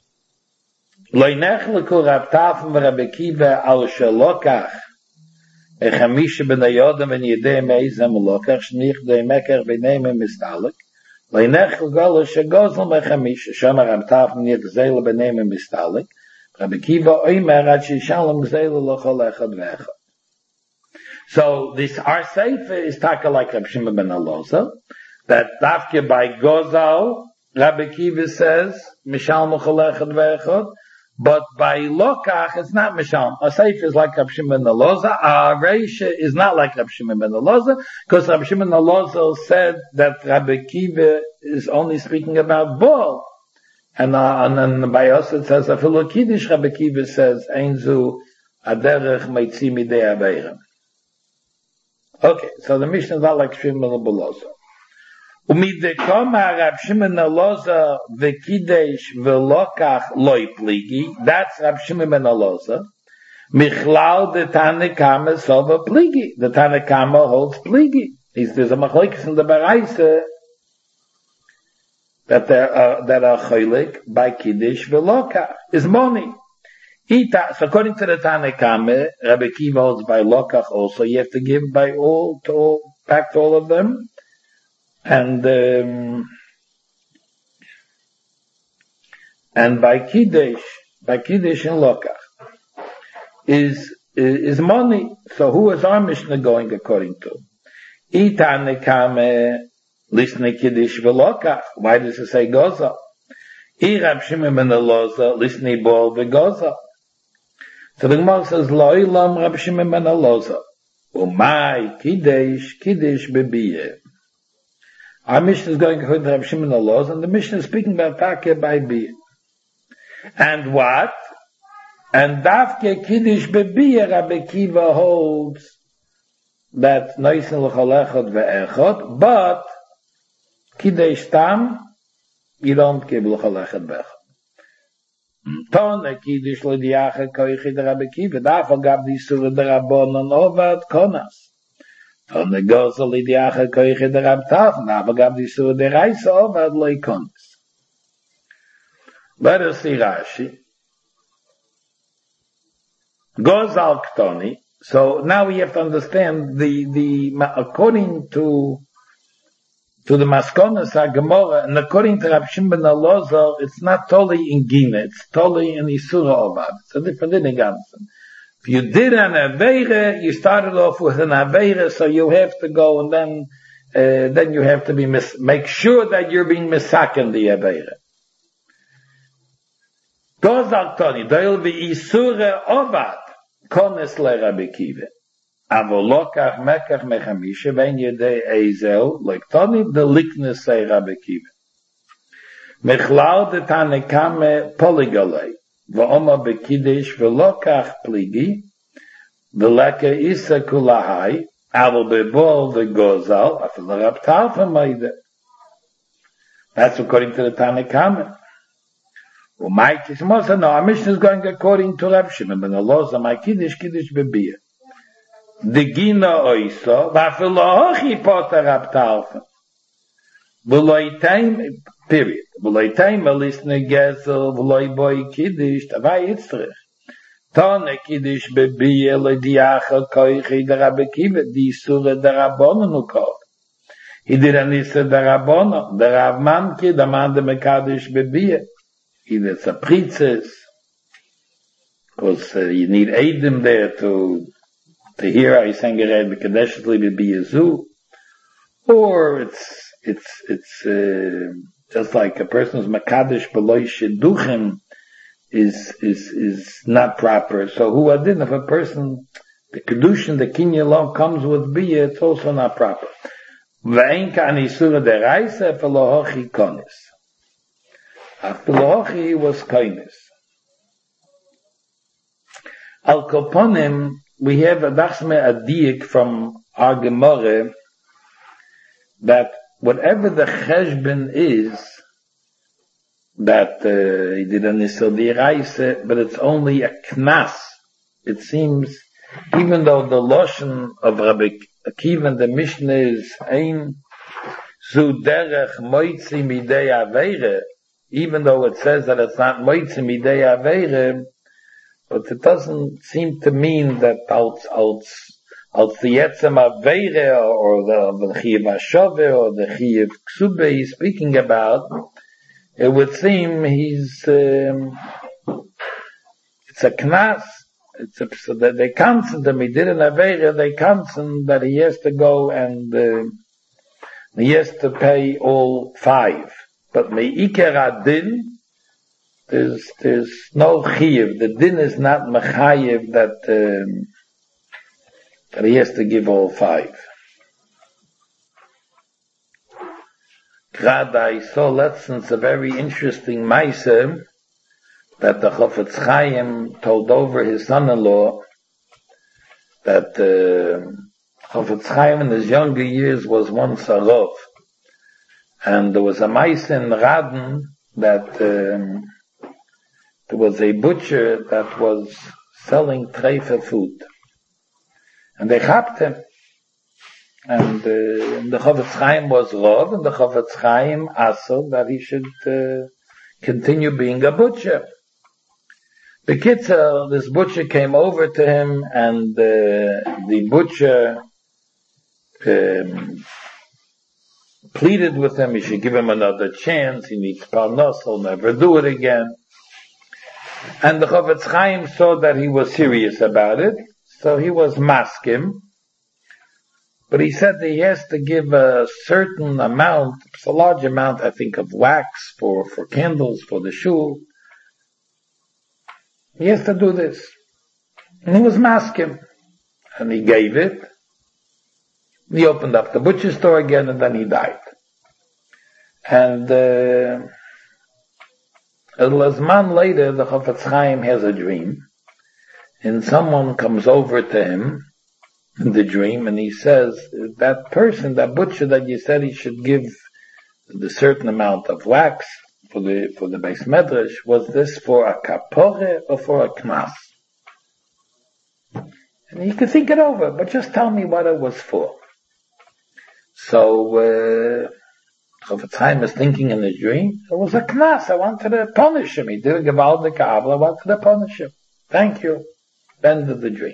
Lo nechleku Rab Tarfon v'Rab Akiva al shelokach Chamisha b'nayodem and yedei meizem lokach shnich dei mekach b'neimem mistalik. Leinech l'gala shegozel mechamisha. Shomer Rabtaf nich gzele b'neimem mistalik. Rabbi Kiva oimer ad shishalom gzele l'chol echad v'echad. So this our sefer is taka like Rabbi Shimon ben Elazar, that dafke by Gozal, Rabbi Kiva says Mishal l'chol echad v'echad. But by Lokach, it's not Mishal. A sefer is like Rabbi Shimon ben Elazar. A Reisha is not like Rabbi Shimon ben Elazar, because Rabbi Shimon ben Elazar said that Rabbi Kiva is only speaking about Baal. And then by us it says, Afilu Kiddush, Rabbi Kiva says, Einzu aderech meitzi midei aveirem. Okay, so the Mishnah is not like Shimon ben Elazar. Umidekoma Rab Shimon ben Elazar v'kidesh v'lokach loy pligi. That's Rab Shimon ben Elazar. Michlal de Tanekama sova pligi. The Tanekama holds pligi. There's a machlokes in the Baraisa that are cholik by kiddush v'lokach is money. So according to the Tanekama, Rabbi Kiva holds by lokach also. You have to give by back to all of them. And by Kiddush and Lokach is money. So who is our Mishnah going according to? Ita nekame listen Kiddush v'Lokach. Why does it say Goza? Rab Shimon ben Elazar listen Bol v'Goza. So the Gemara says Lo ilam Rab Shimon ben Elazar umay Kiddush bebiyeh. Our Mishnah is going according to Rabbi Shimon ben Elazar, and the Mishnah is speaking about Takeh by Biyah. And what? And Dafke Kiddush bebiyah, Rabbi Kiva holds that Noisin l'chol echad ve'echad, but Kiddush tam, you don't give l'chol echad ve'echad. Tone Kiddush l'diacha koichi de Rabbi Kiva, dafal gab di surah de Rabbonon ovad konas. On the Gozel Idiacha Koiche de Rabtaf, aber gab die Surah der Reise over ad Leikons. Let us see Rashi. Gozal Ktoni. So now we have to understand according to the Maskonas HaGemorah, and according to Rabbi Shimon ben Elazar, it's not totally in Gina, it's totally in Isura Ovad. It's a different thing again. If you did an Aveire, you started off with an Aveire, so you have to go and then you have to make sure that you're being misaken the Aveire. Gozal Ktoni, doil v'isure ovad, kones le Rabbi Kiva. Avolokach mekach mechamisha, vein yedei ezel, like Ktoni, the liknes say Rabbi Kiva. Mechlal de Tanekame poligolei. V'oma bekidish v'lokach pligi, v'leke isa kulahai, avol bebol v'gozal, afil Rab Talfa meide. That's according to the Tanekama. U'maikis mosa, no, our Mishnah is going according to Rab Shimon ben Elazar, my kiddish bebiyah. The gina oiso, v'afil lohochi pota Rab Talfa. V'loi taim, period. V'loi taim alisne gezel, v'loi boi kiddish, tavai yitzrich. Tone kiddish bebiyah lediacha koichi de Rabbi Kiva, di surah de Rabbonon ukol. He did an issa de Rabbonon, de Rav Manki, the man de mekadish bebiyah. He did a princess, because you need Eidim there to hear how you sang it at Mekadesh bebiyah zu. Or it's just like a person's makadosh below shidduchim is not proper. So who adin, if a person, the kedushin, the kinyan law comes with biyah, it's also not proper. Ve'en ka anisura deraisa felohochi konis. Felohochi was konis. Al koponim, we have a dachsme adiyik from our Gemara, that whatever the cheshbon is, that he did an Isur D'Oraisa, but it's only a knas. It seems, even though the Loshen of Rabbi Akiva and the Mishnah is ein zu derech moitzi midei aveire, even though it says that it's not moitzi midei aveire, but it doesn't seem to mean that als als the Yetzem Aveire, or the Chiyav Ashove, or the Chiyav Ksube he's speaking about, it would seem it's a knas. So that they consent him, he did an Aveire, they consent that he has to go and he has to pay all 5. But Me'ikar Adin, there's no Chiyav. The din is not Mechayev that he has to give all 5. Grad, I saw lessons a very interesting Maaseh that the Chofetz Chaim told over his son-in-law that Chofetz Chaim in his younger years was once a Rav. And there was a Maaseh in Radin that there was a butcher that was selling treifa food. And they chapped him. And the Chofetz Chaim was Rav, and the Chofetz Chaim asked that he should continue being a butcher. Bekitzer, this butcher came over to him, and the butcher pleaded with him he should give him another chance, he needs parnos, he'll never do it again. And the Chofetz Chaim saw that he was serious about it, so he was maskim. But he said that he has to give a certain amount, it's a large amount, I think, of wax for candles, for the shul. He has to do this. And he was maskim. And he gave it. He opened up the butcher store again, and then he died. And a month later, the Chofetz Chaim has a dream. And someone comes over to him in the dream, and he says, that person, that butcher that you said he should give the certain amount of wax for the Beis Medrash, was this for a kapore or for a knas? And you could think it over, but just tell me what it was for. So, Chofetz Chaim is thinking in his dream, it was a knas, I wanted to punish him. He did a gewaldige avla, I wanted to punish him. Thank you. End of the dream.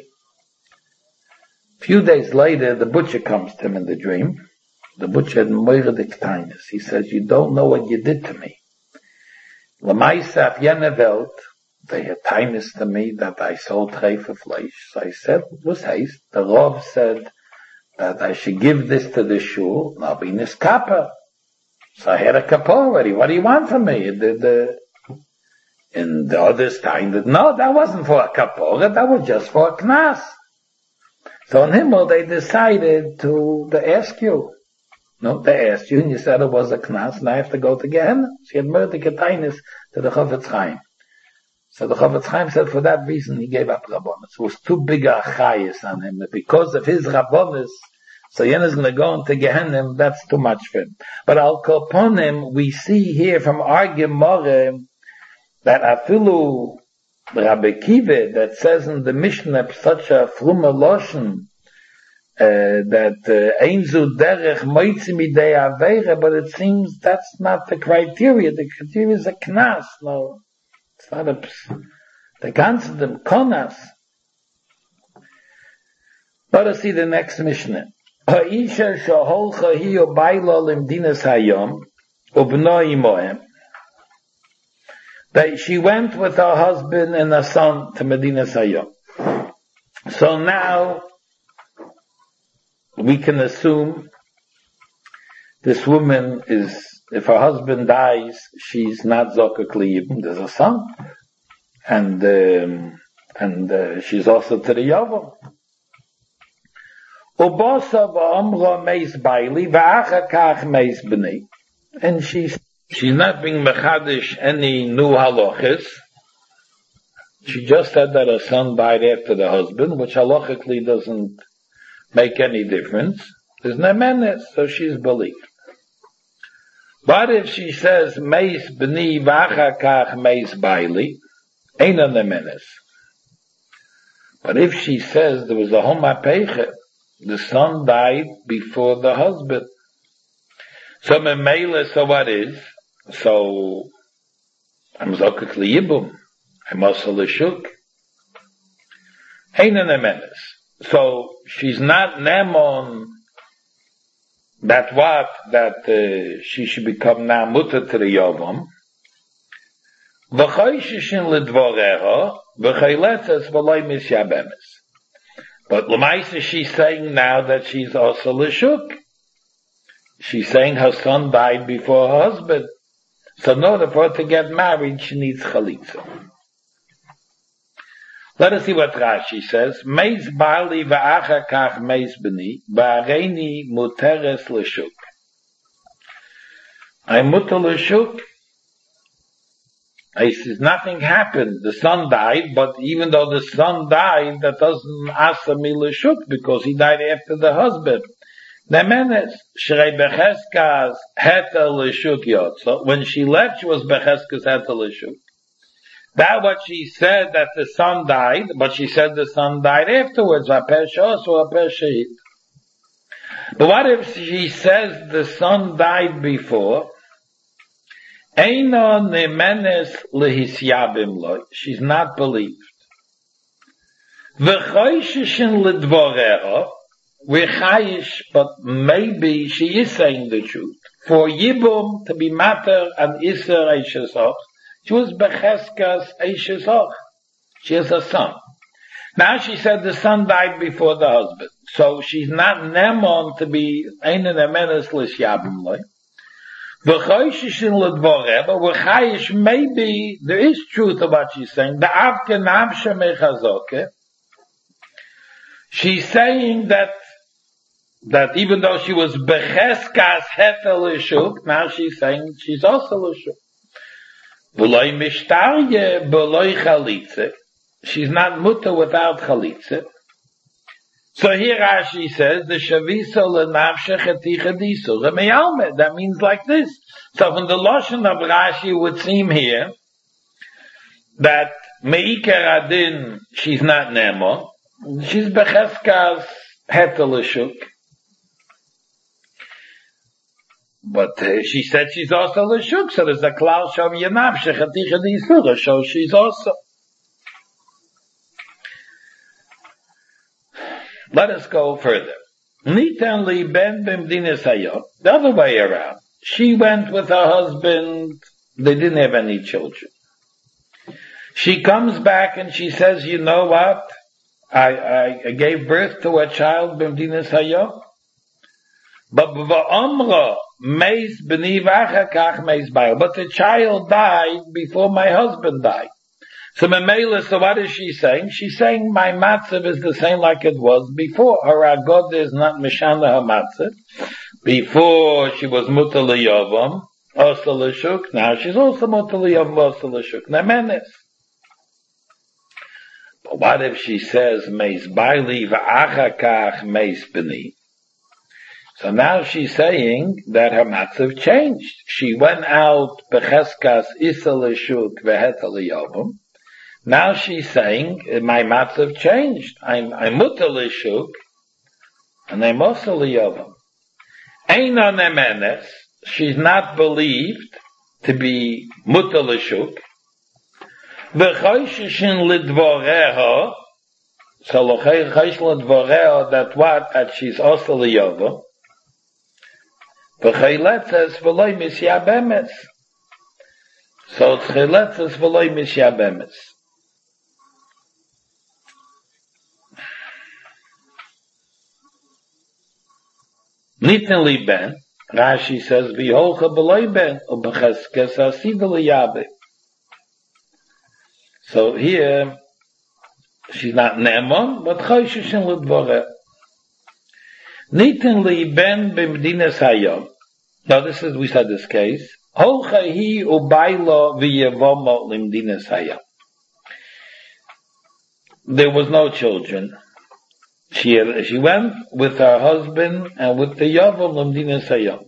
A few days later, the butcher comes to him in the dream. The butcher had moiridik tainis. He says, you don't know what you did to me. L'maisa af jene Welt, they had tainis to me that I sold treifa fleish. So I said, it was haste. The Rav said that I should give this to the shul, and I'll be niskapa. So I had a kapor already. What do you want from me? And the others time that, no, that wasn't for a kapora, that was just for a knas. So in Himmel, they decided to ask you. No, they asked you, and you said it was a knas, and I have to go to Gehenna. She had murdered Ketainis to the Chofetz Chaim. So the Chofetz Chaim said for that reason he gave up Rabbonis. It was too big a chayis on him. Because of his Rabbonis, so Yen is going to go into Gehenna, that's too much for him. But Al Koponim, we see here from our Gemara that afilu Rabbi Kiva, that says in the Mishnah such a frume loshen, that einzu derech moitzi midei aveire, but it seems that's not the criteria. The criteria is a knas. No, it's not a. They consider them konas. Let us see the next Mishnah. Ha'isha shaholcha hi ubayla limdinas hayom ubnoi mohem. That she went with her husband and her son to Medina Sayyam. So now, we can assume this woman is, if her husband dies, she's not Zokak Liyibim, there's a son. And she's also to the Yavam. Ubosa v'amra meis baili v'acha kach meis b'nei. And she's not being mechadish any new halachis. She just said that her son died after the husband, which halachically doesn't make any difference. There's no menace, so she's believed. But if she says meis b'ni v'achakach meis baili, ain't no menace. But if she says there was a homapeche, the son died before the husband. So memela, so what is? So, I'm zokak liyibum. I'm also l'shuk. Ain't an emenes. So she's not Nemon that she should become now mutter to the Yovam. V'choishishin l'dvoreha, v'chayletzes v'loy misyabemes. But Lamaisa, she's saying now that she's also l'shuk. She's saying her son died before her husband. So in order for her to get married, she needs chalitza. Let us see what Rashi says. Meis bali v'acha kach meis b'ni, ba'areini muteres l'shuk. I'm muter l'shuk. I says nothing happened. The son died, but even though the son died, that doesn't asa me l'shuk, because he died after the husband. Nemenes, shrei becheskas heter l'shuk yotzo. When she left, she was becheskas heter l'shuk. That what she said, that the son died, but she said the son died afterwards, v'aper shos or v'aper shehit. But what if she says the son died before? Eino nemenes lehisyabim lo. She's not believed. V'choishishin l'dvoreha, v'chayish, but maybe she is saying the truth. For Yibum to be matter and Isser Eishesach, she was Becheskas Eishesach. She has a son. Now she said the son died before the husband. So she's not Nemon to be Einen Emenes L'Shyabim Loi. V'choishishin l'dvoreh, but v'chayish, maybe there is truth of what she's saying. The Avke Navshe Mechazoke. She's saying that even though she was Becheskas Heter L'Shuk, now she's saying she's also L'Shuk. V'loi mishtarye b'loi chalitze. She's not mutter without chalitze. So here Rashi says, the shavisa l'navshe cheticha disu. Remeyalme, that means like this. So from the Lashon of Rashi would seem here, that me'iker adin, she's not nemo. She's becheskas heter l'shuk. But she said she's also l'shuk, so there's a klal shom yenav shechaticha d'isura, so she's also. Let us go further. Nitan li ben b'mdinas hayot, the other way around. She went with her husband, they didn't have any children. She comes back and she says, you know what? I gave birth to a child b'mdinas hayot. But v'amra meis b'ni v'acha kach meis bayo. But the child died before my husband died. So Memela, so what is she saying? She's saying my matzav is the same like it was before. Her agod is not mishana her matzav. Before she was mutar liyavam, osa l'shuk. Now she's also mutar liyavam, osa l'shuk. Nemenes. But what if she says meis baili v'acha kach meis b'ni? So now she's saying that her matzav changed. She went out becheskas isa l'shuk v'heta liyavam. Now she's saying my matzav changed. I'm mutar l'shuk and I'm osa liyavam. Eina nemenes. She's not believed to be mutar l'shuk. V'choishishin l'dvoreha. So l'choishishin l'dvoreha that she's osa liyavam. V'chayletzes v'loy misyabemes. So it's chayletzes v'loy misyabemes. Nitin li ben, Rashi says, v'holcha b'loy ben, u'b'cheskes asida liyabe. So here, she's not nemon, but chayshishin l'dvoreh. Nitin li ben b'mdinas hayom. Now we said this case. Holcha hi ubaylo v'yevomo l'mdinas hayom. There was no children. She went with her husband and with the Yavam l'mdinas hayom.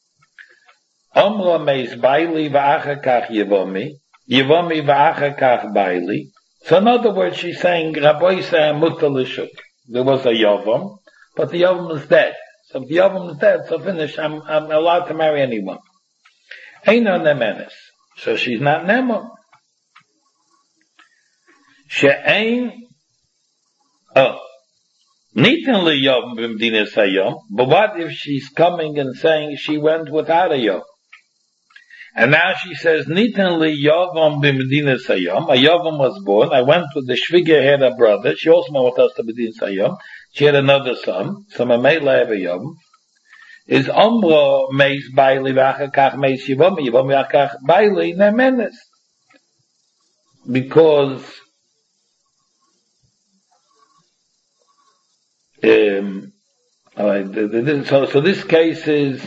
Omra meis baili v'acha kach yevomi v'acha kach baili. So in other words, she's saying, Rabbi say mutar l'shuk. There was a Yavam, but the Yavam is dead. So if the Yavam is dead, so finish, I'm allowed to marry anyone. Eino nemenes. So she's not nemo. She'ein, Nitin li yom b'mdina sayom, but what if she's coming and saying she went without a yom? And now she says, Nitin li yovam b'mdina sayom, a yovam was born, I went with the shviga, had a brother, she also went with us to b'dina sayom, she had another son, so Mamela have a yovam, is Omro meis baili v'achakach meis yivomi, yivomi v'achakach baili nemenes. Because so this case is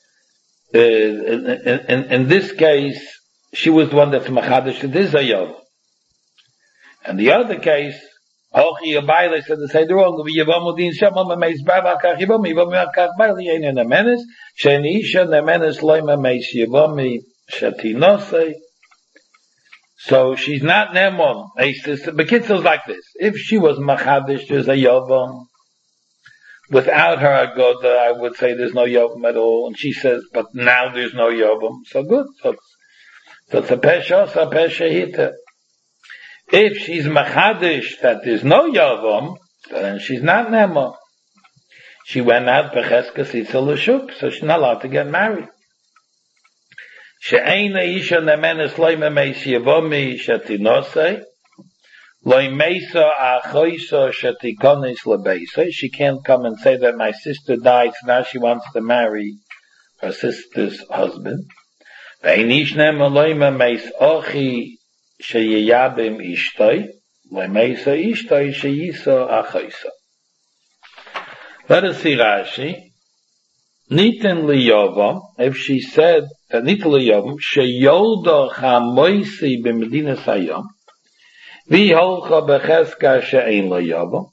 in this case she was the one that's machadish to this ayov, and the other case Hochi Abayle said the same wrong. V'yavamudin shamam meis bavakach yivomi yivomi v'achakach baili ein nemenes sheni isha nemenes loima meis yivomi shatinosei. So she's not Nemon. Bekitzel's like this. If she was Machadish, there's a Yovam. Without her Agoda, I would say there's no Yovam at all. And she says, but now there's no Yovam. So good. So it's a Pesha, so a Pesha Hita. If she's Machadish, that there's no Yovam, then she's not Nemon. She went out Pecheskas Itzel L'Shuk, so she's not allowed to get married. She'eina isha nemenes loime meis yivomi shetinosei, loimeisa achoisa shetikonis lebeisei. She can't come and say that my sister died, so now she wants to marry her sister's husband. Ve'inish nema loime meis ochi sheyiyabim ishtoi, loimeisa ishtoi sheyiso achoisa. Let us see Rashi. Nitin liyovam, if she said that nitin liyovam, sheyoldo chamoisi b'medina sayom, v'holcha becheska she'ein liyovam,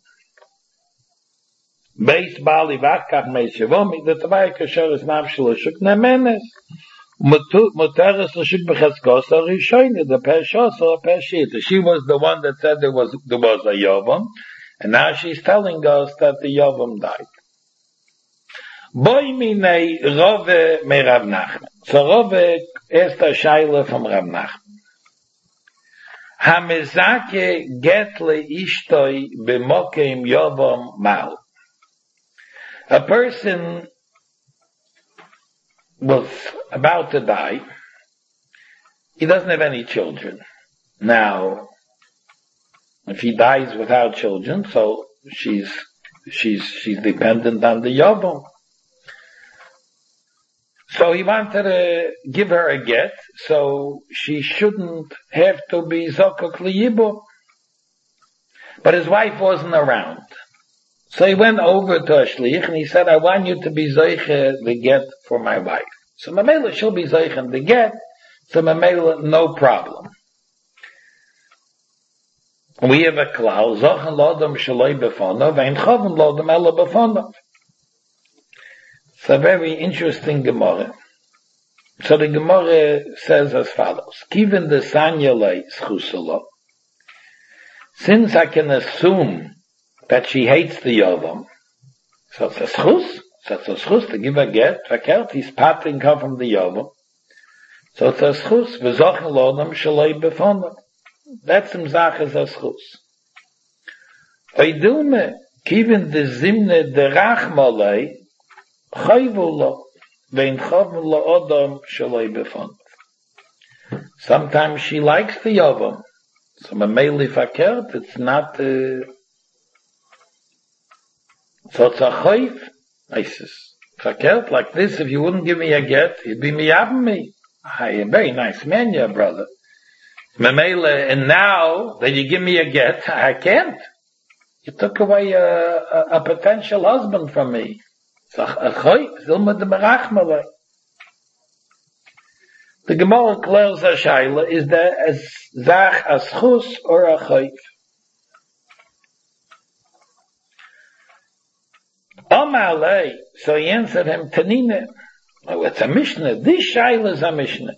beis bali v'achkach meis yivomi, the tavai kasher is mavshel l'shuk nemenes, muteres l'shuk becheskos ha'rishoyni, the peshos or peshita. She was the one that said there was a yovam, and now she's telling us that the yovam died. Boy minei Rove me Rav Nachman. So Rove asked a shaila from Rav Nachman. Hamezake get le ishtoi b'mokem yovam mal. A person was about to die. He doesn't have any children. Now, if he dies without children, so she's dependent on the yovam. So he wanted to give her a get, so she shouldn't have to be zokok liyibo. But his wife wasn't around. So he went over to a shlich and he said, I want you to be zoiche the get for my wife. So Mamela, she'll be zoiche the get, so Mamela, no problem. We have a klal, zochen lodom shaloi befonov, ein choven lodom ela befonov. It's a very interesting Gemara. So the Gemara says as follows: Given the Sanyalei schusalo, since I can assume that she hates the Yovam, so it's a schus, to give a get, verkehrt, he's patting her from the Yovam. So it's a schus, v'zochen lodam shaloi befonov. That's im Sache a schus. Oidume, given the Zimne de Rachmalei, sometimes she likes the Yovam. So Mameli Fakert, it's not, so it's a chayv. I says, Fakert, like this, if you wouldn't give me a get, you'd be miyabbing me. I'm a very nice man, your brother. Mameli, and now that you give me a get, I can't. You took away a potential husband from me. The Gemara clears a shaila, is there as zach as chus or a chayv? Amalei, so he answered him, Tanina. Oh, it's a Mishnah. This shaila is a Mishnah.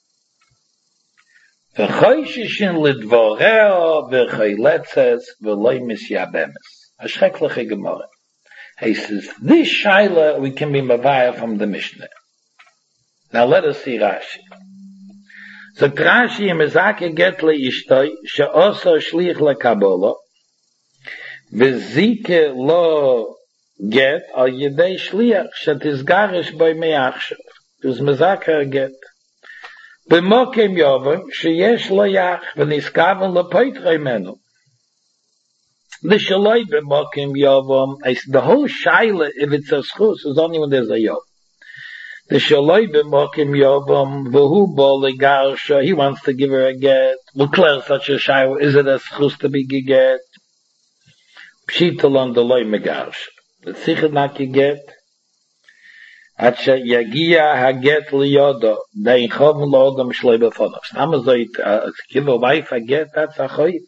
V'choyshishin lidvoreo v'chayletzes v'loi misyabemes. A schreckliche Gemara. He says, this shaila we can be mavaya from the Mishnah. Now let us see Rashi. So Rashi mezake get le ishtoi she'oso shlich lekabolo V'zike lo get al yedei shliach shetizgarish by me'achshav. Dus mezaker get. B'mokim yovam sheyesh lo yach v'niskaven lepoitrei menu. The shaloi b'mokim yovam, the whole shaila, if it's a schus, is only when there's a yov. The shaloi b'mokim yovam v'hu bo legarsha, he wants to give her a get. We'll clear such a shaila, is it a schus to be get? Pshitalon deloi megarsha. The sichel not get. Acha yagia haget liyodo, dein choven loodam shloi befonav. Stamazait, give a wife a get, that's a choiv.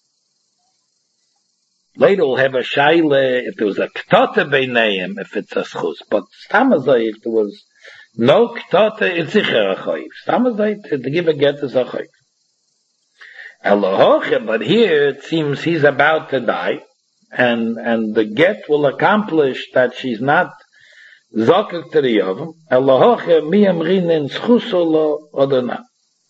Later we'll have a shaila if there was a ktata beineim, if it's a schus. But stamazait, if there was no ktata, it's sicher a choiv. Stamazait, to give a get is a choiv. Elohoche, but here it seems he's about to die. And the get will accomplish that she's not zokek to the yovam. Elohoche mi amrinin schusolo oder not.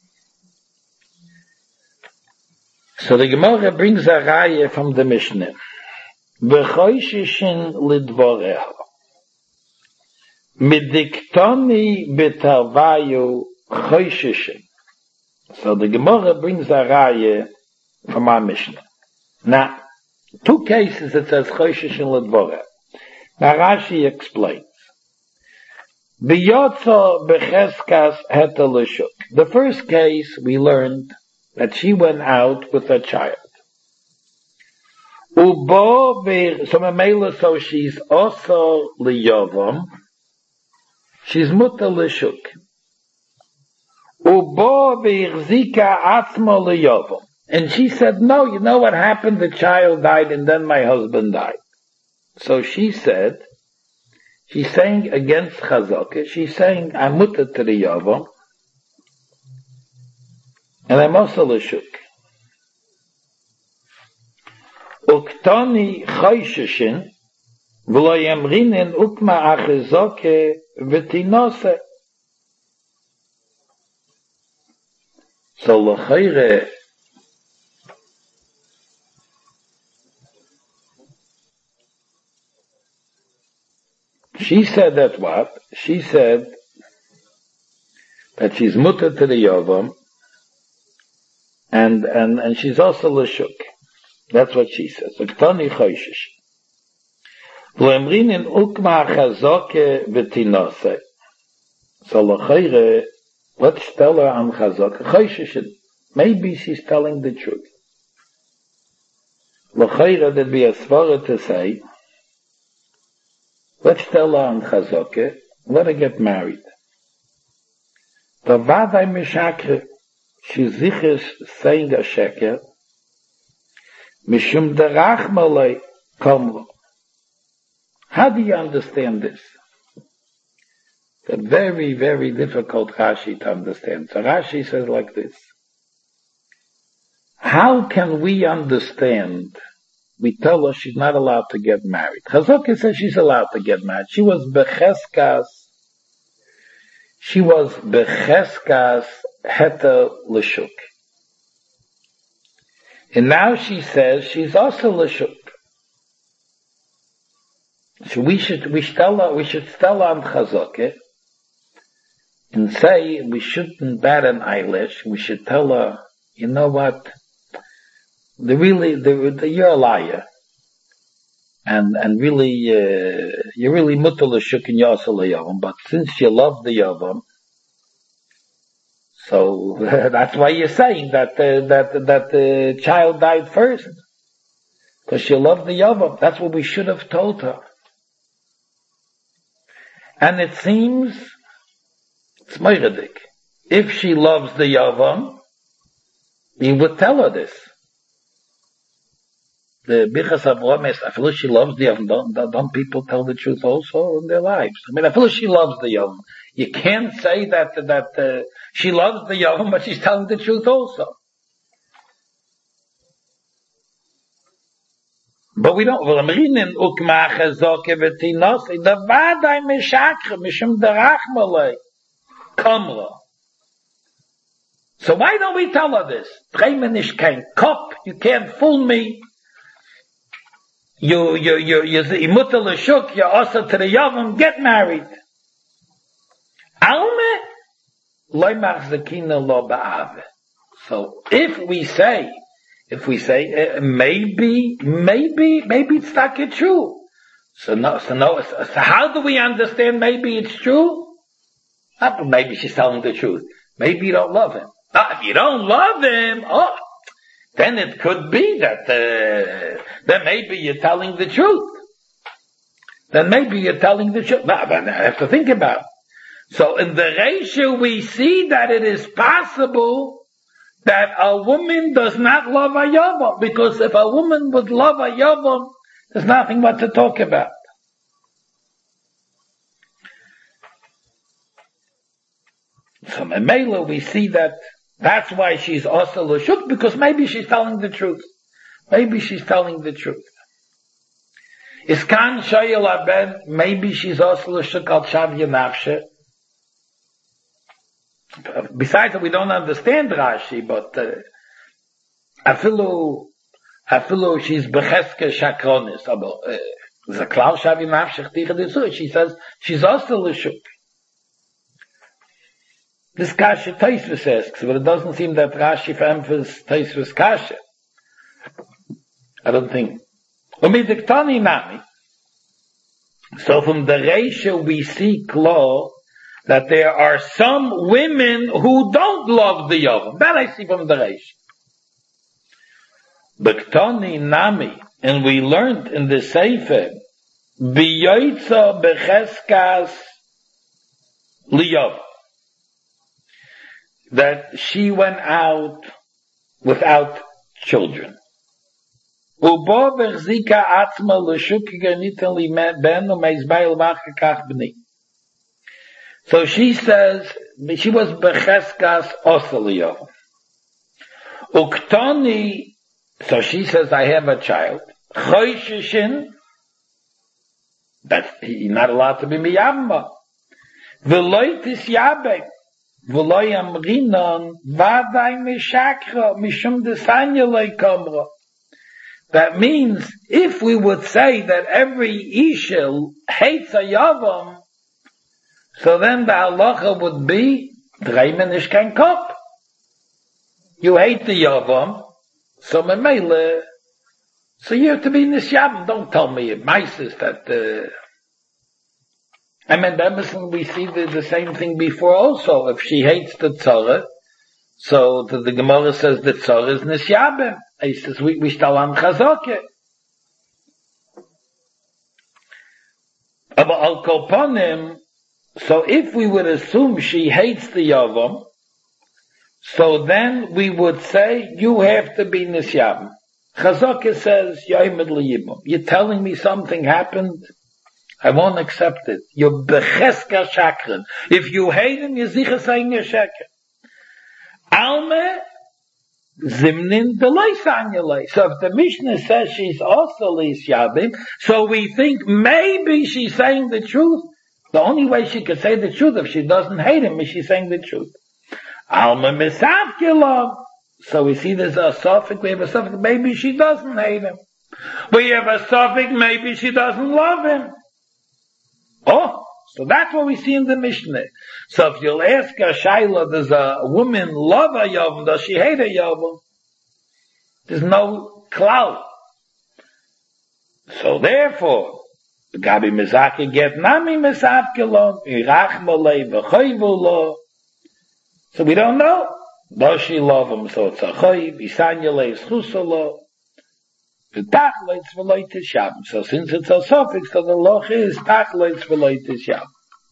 So the Gemara brings a raya from the Mishnah. V'choishishin lidvoreha. Midiktoni betarvayu choishishin. So the Gemara brings a raya from our Mishnah. Now, two cases it says choishishin lidvoreha. Now Rashi explains. B'yotzo b'cheskas heta l'shuk. The first case we learned that she went out with a child. Ubo so memela, so she's also liyovam. She's muta l'shuk. Ubo v'chzika atzmo liyovam. And she said, no, you know what happened? The child died and then my husband died. So she said, she's saying against Chazakah, she's saying, I'm muta to the yavam. And I'm also l'shuk. Uktoni choishishin, v'lo yamrinin ukma achizoke v'tinose. So l'chayre, she said that what? She said that she's muta to the yavam, and she's also l'shuk. That's what she says. Uktoni choishish. V'lemrin in ukma chazoke v'tinose. So l'chayre, let's tell her on chazoke choishishin. Maybe she's telling the truth. L'chayre, there'd be a svara to say, let's tell her on chazoke, let her get married. V'vadai mishakre. She's sicher saying a sheker. Mishum derachmalei komlo. How do you understand this? It's a very, very difficult Rashi to understand. So Rashi says like this. How can we understand? We tell her she's not allowed to get married. Chazakah says she's allowed to get married. She was becheskas heta l'shuk. And now she says she's also l'shuk. So we should tell her on Chazakah and say we shouldn't bat an eyelash. We should tell her, you know what? You're a liar. And really, you're really muta l'shuk and you're also l'yavam. But since you love the yavam, so that's why you're saying that the child died first, because she loved the yavam. That's what we should have told her. And it seems it's moiradik. If she loves the yavam, he would tell her this. The Bichas Avraham is, I feel she loves the yavam. Don't people tell the truth also in their lives? I mean, I feel she loves the yavam. You can't say that she loves the yavam, but she's telling the truth also. But we don't. So why don't we tell her this? You can't fool me. you mutter l'shuk, you also to the yavam, get married. Alme, loy machzakina lo ba'ave. So if we say, maybe it's not true. So how do we understand maybe it's true? Maybe she's telling the truth. Maybe you don't love him. If you don't love him, then it could be that maybe you're telling the truth. I have to think about it. So in the ratio we see that it is possible that a woman does not love a yavam, because if a woman would love a yavam, there's nothing what to talk about. So in Mela we see that's why she's also l'shuk, because maybe she's telling the truth. Is kan shayel aben, maybe she's also l'shuk al shavya nafshe. Besides that, we don't understand Rashi, but afilu she's becheske shakronis. Zaklav shavi nafshech ticha desu. She says she's also l'shuk. This kasha Tosfos asks, but it doesn't seem that Rashi emphasizes Tosfos kasha. I don't think. Umidiktani nami. So from the ratio we see clear that there are some women who don't love the yavam. That I see from the ratio. Biktani nami, and we learned in the Sefer, biyoitza becheskas liyav, that she went out without children. Ubo verzika atzma l'shuk ganiten li ben u'meizbayil machakach b'ni. So she says, she was becheskas osaliyav. Uktani, so she says, I have a child. Choyshishin, that he's not allowed to be miyamba. V'loy tisyabek. V'loy amrinon, vaday mishakra, mishum desanya loy komra. That means, if we would say that every isha hates a yavam, so then the halacha would be, dreimen ish kein kop. You hate the yavam, so memele, so you have to be nisyam. Don't tell me it mices that, Emerson, we see the same thing before also. If she hates the tzara, so the Gemara says the tzara is nisyabim. He says, we shall am chazake. But al kolponim, so if we would assume she hates the yavam, so then we would say, you have to be nisyabim. Chazake says, you're telling me something happened, I won't accept it. You're becheska shakran. If you hate him, you're sicher saying you're shakran. Alme, zimnin delay sanyalay. So if the Mishnah says she's also lisyabim, so we think maybe she's saying the truth. The only way she could say the truth if she doesn't hate him is she's saying the truth. Alma misavkilam. So we see there's a suffix, we have a suffix, maybe she doesn't hate him. We have a suffix, maybe she doesn't love him. So that's what we see in the Mishnah. So if you'll ask a Shaila, does a woman love a Yavam? Does she hate a Yavam? There's no cloud. So therefore, Gabi Mizaki get Nami Misavkelon, Irachmalei V'choivulo. So we don't know. Does she love him? So it's a choiv, Isanyalei Schusalo. So since it's a suffix, so the loch is tachleitz v'loy tishyam.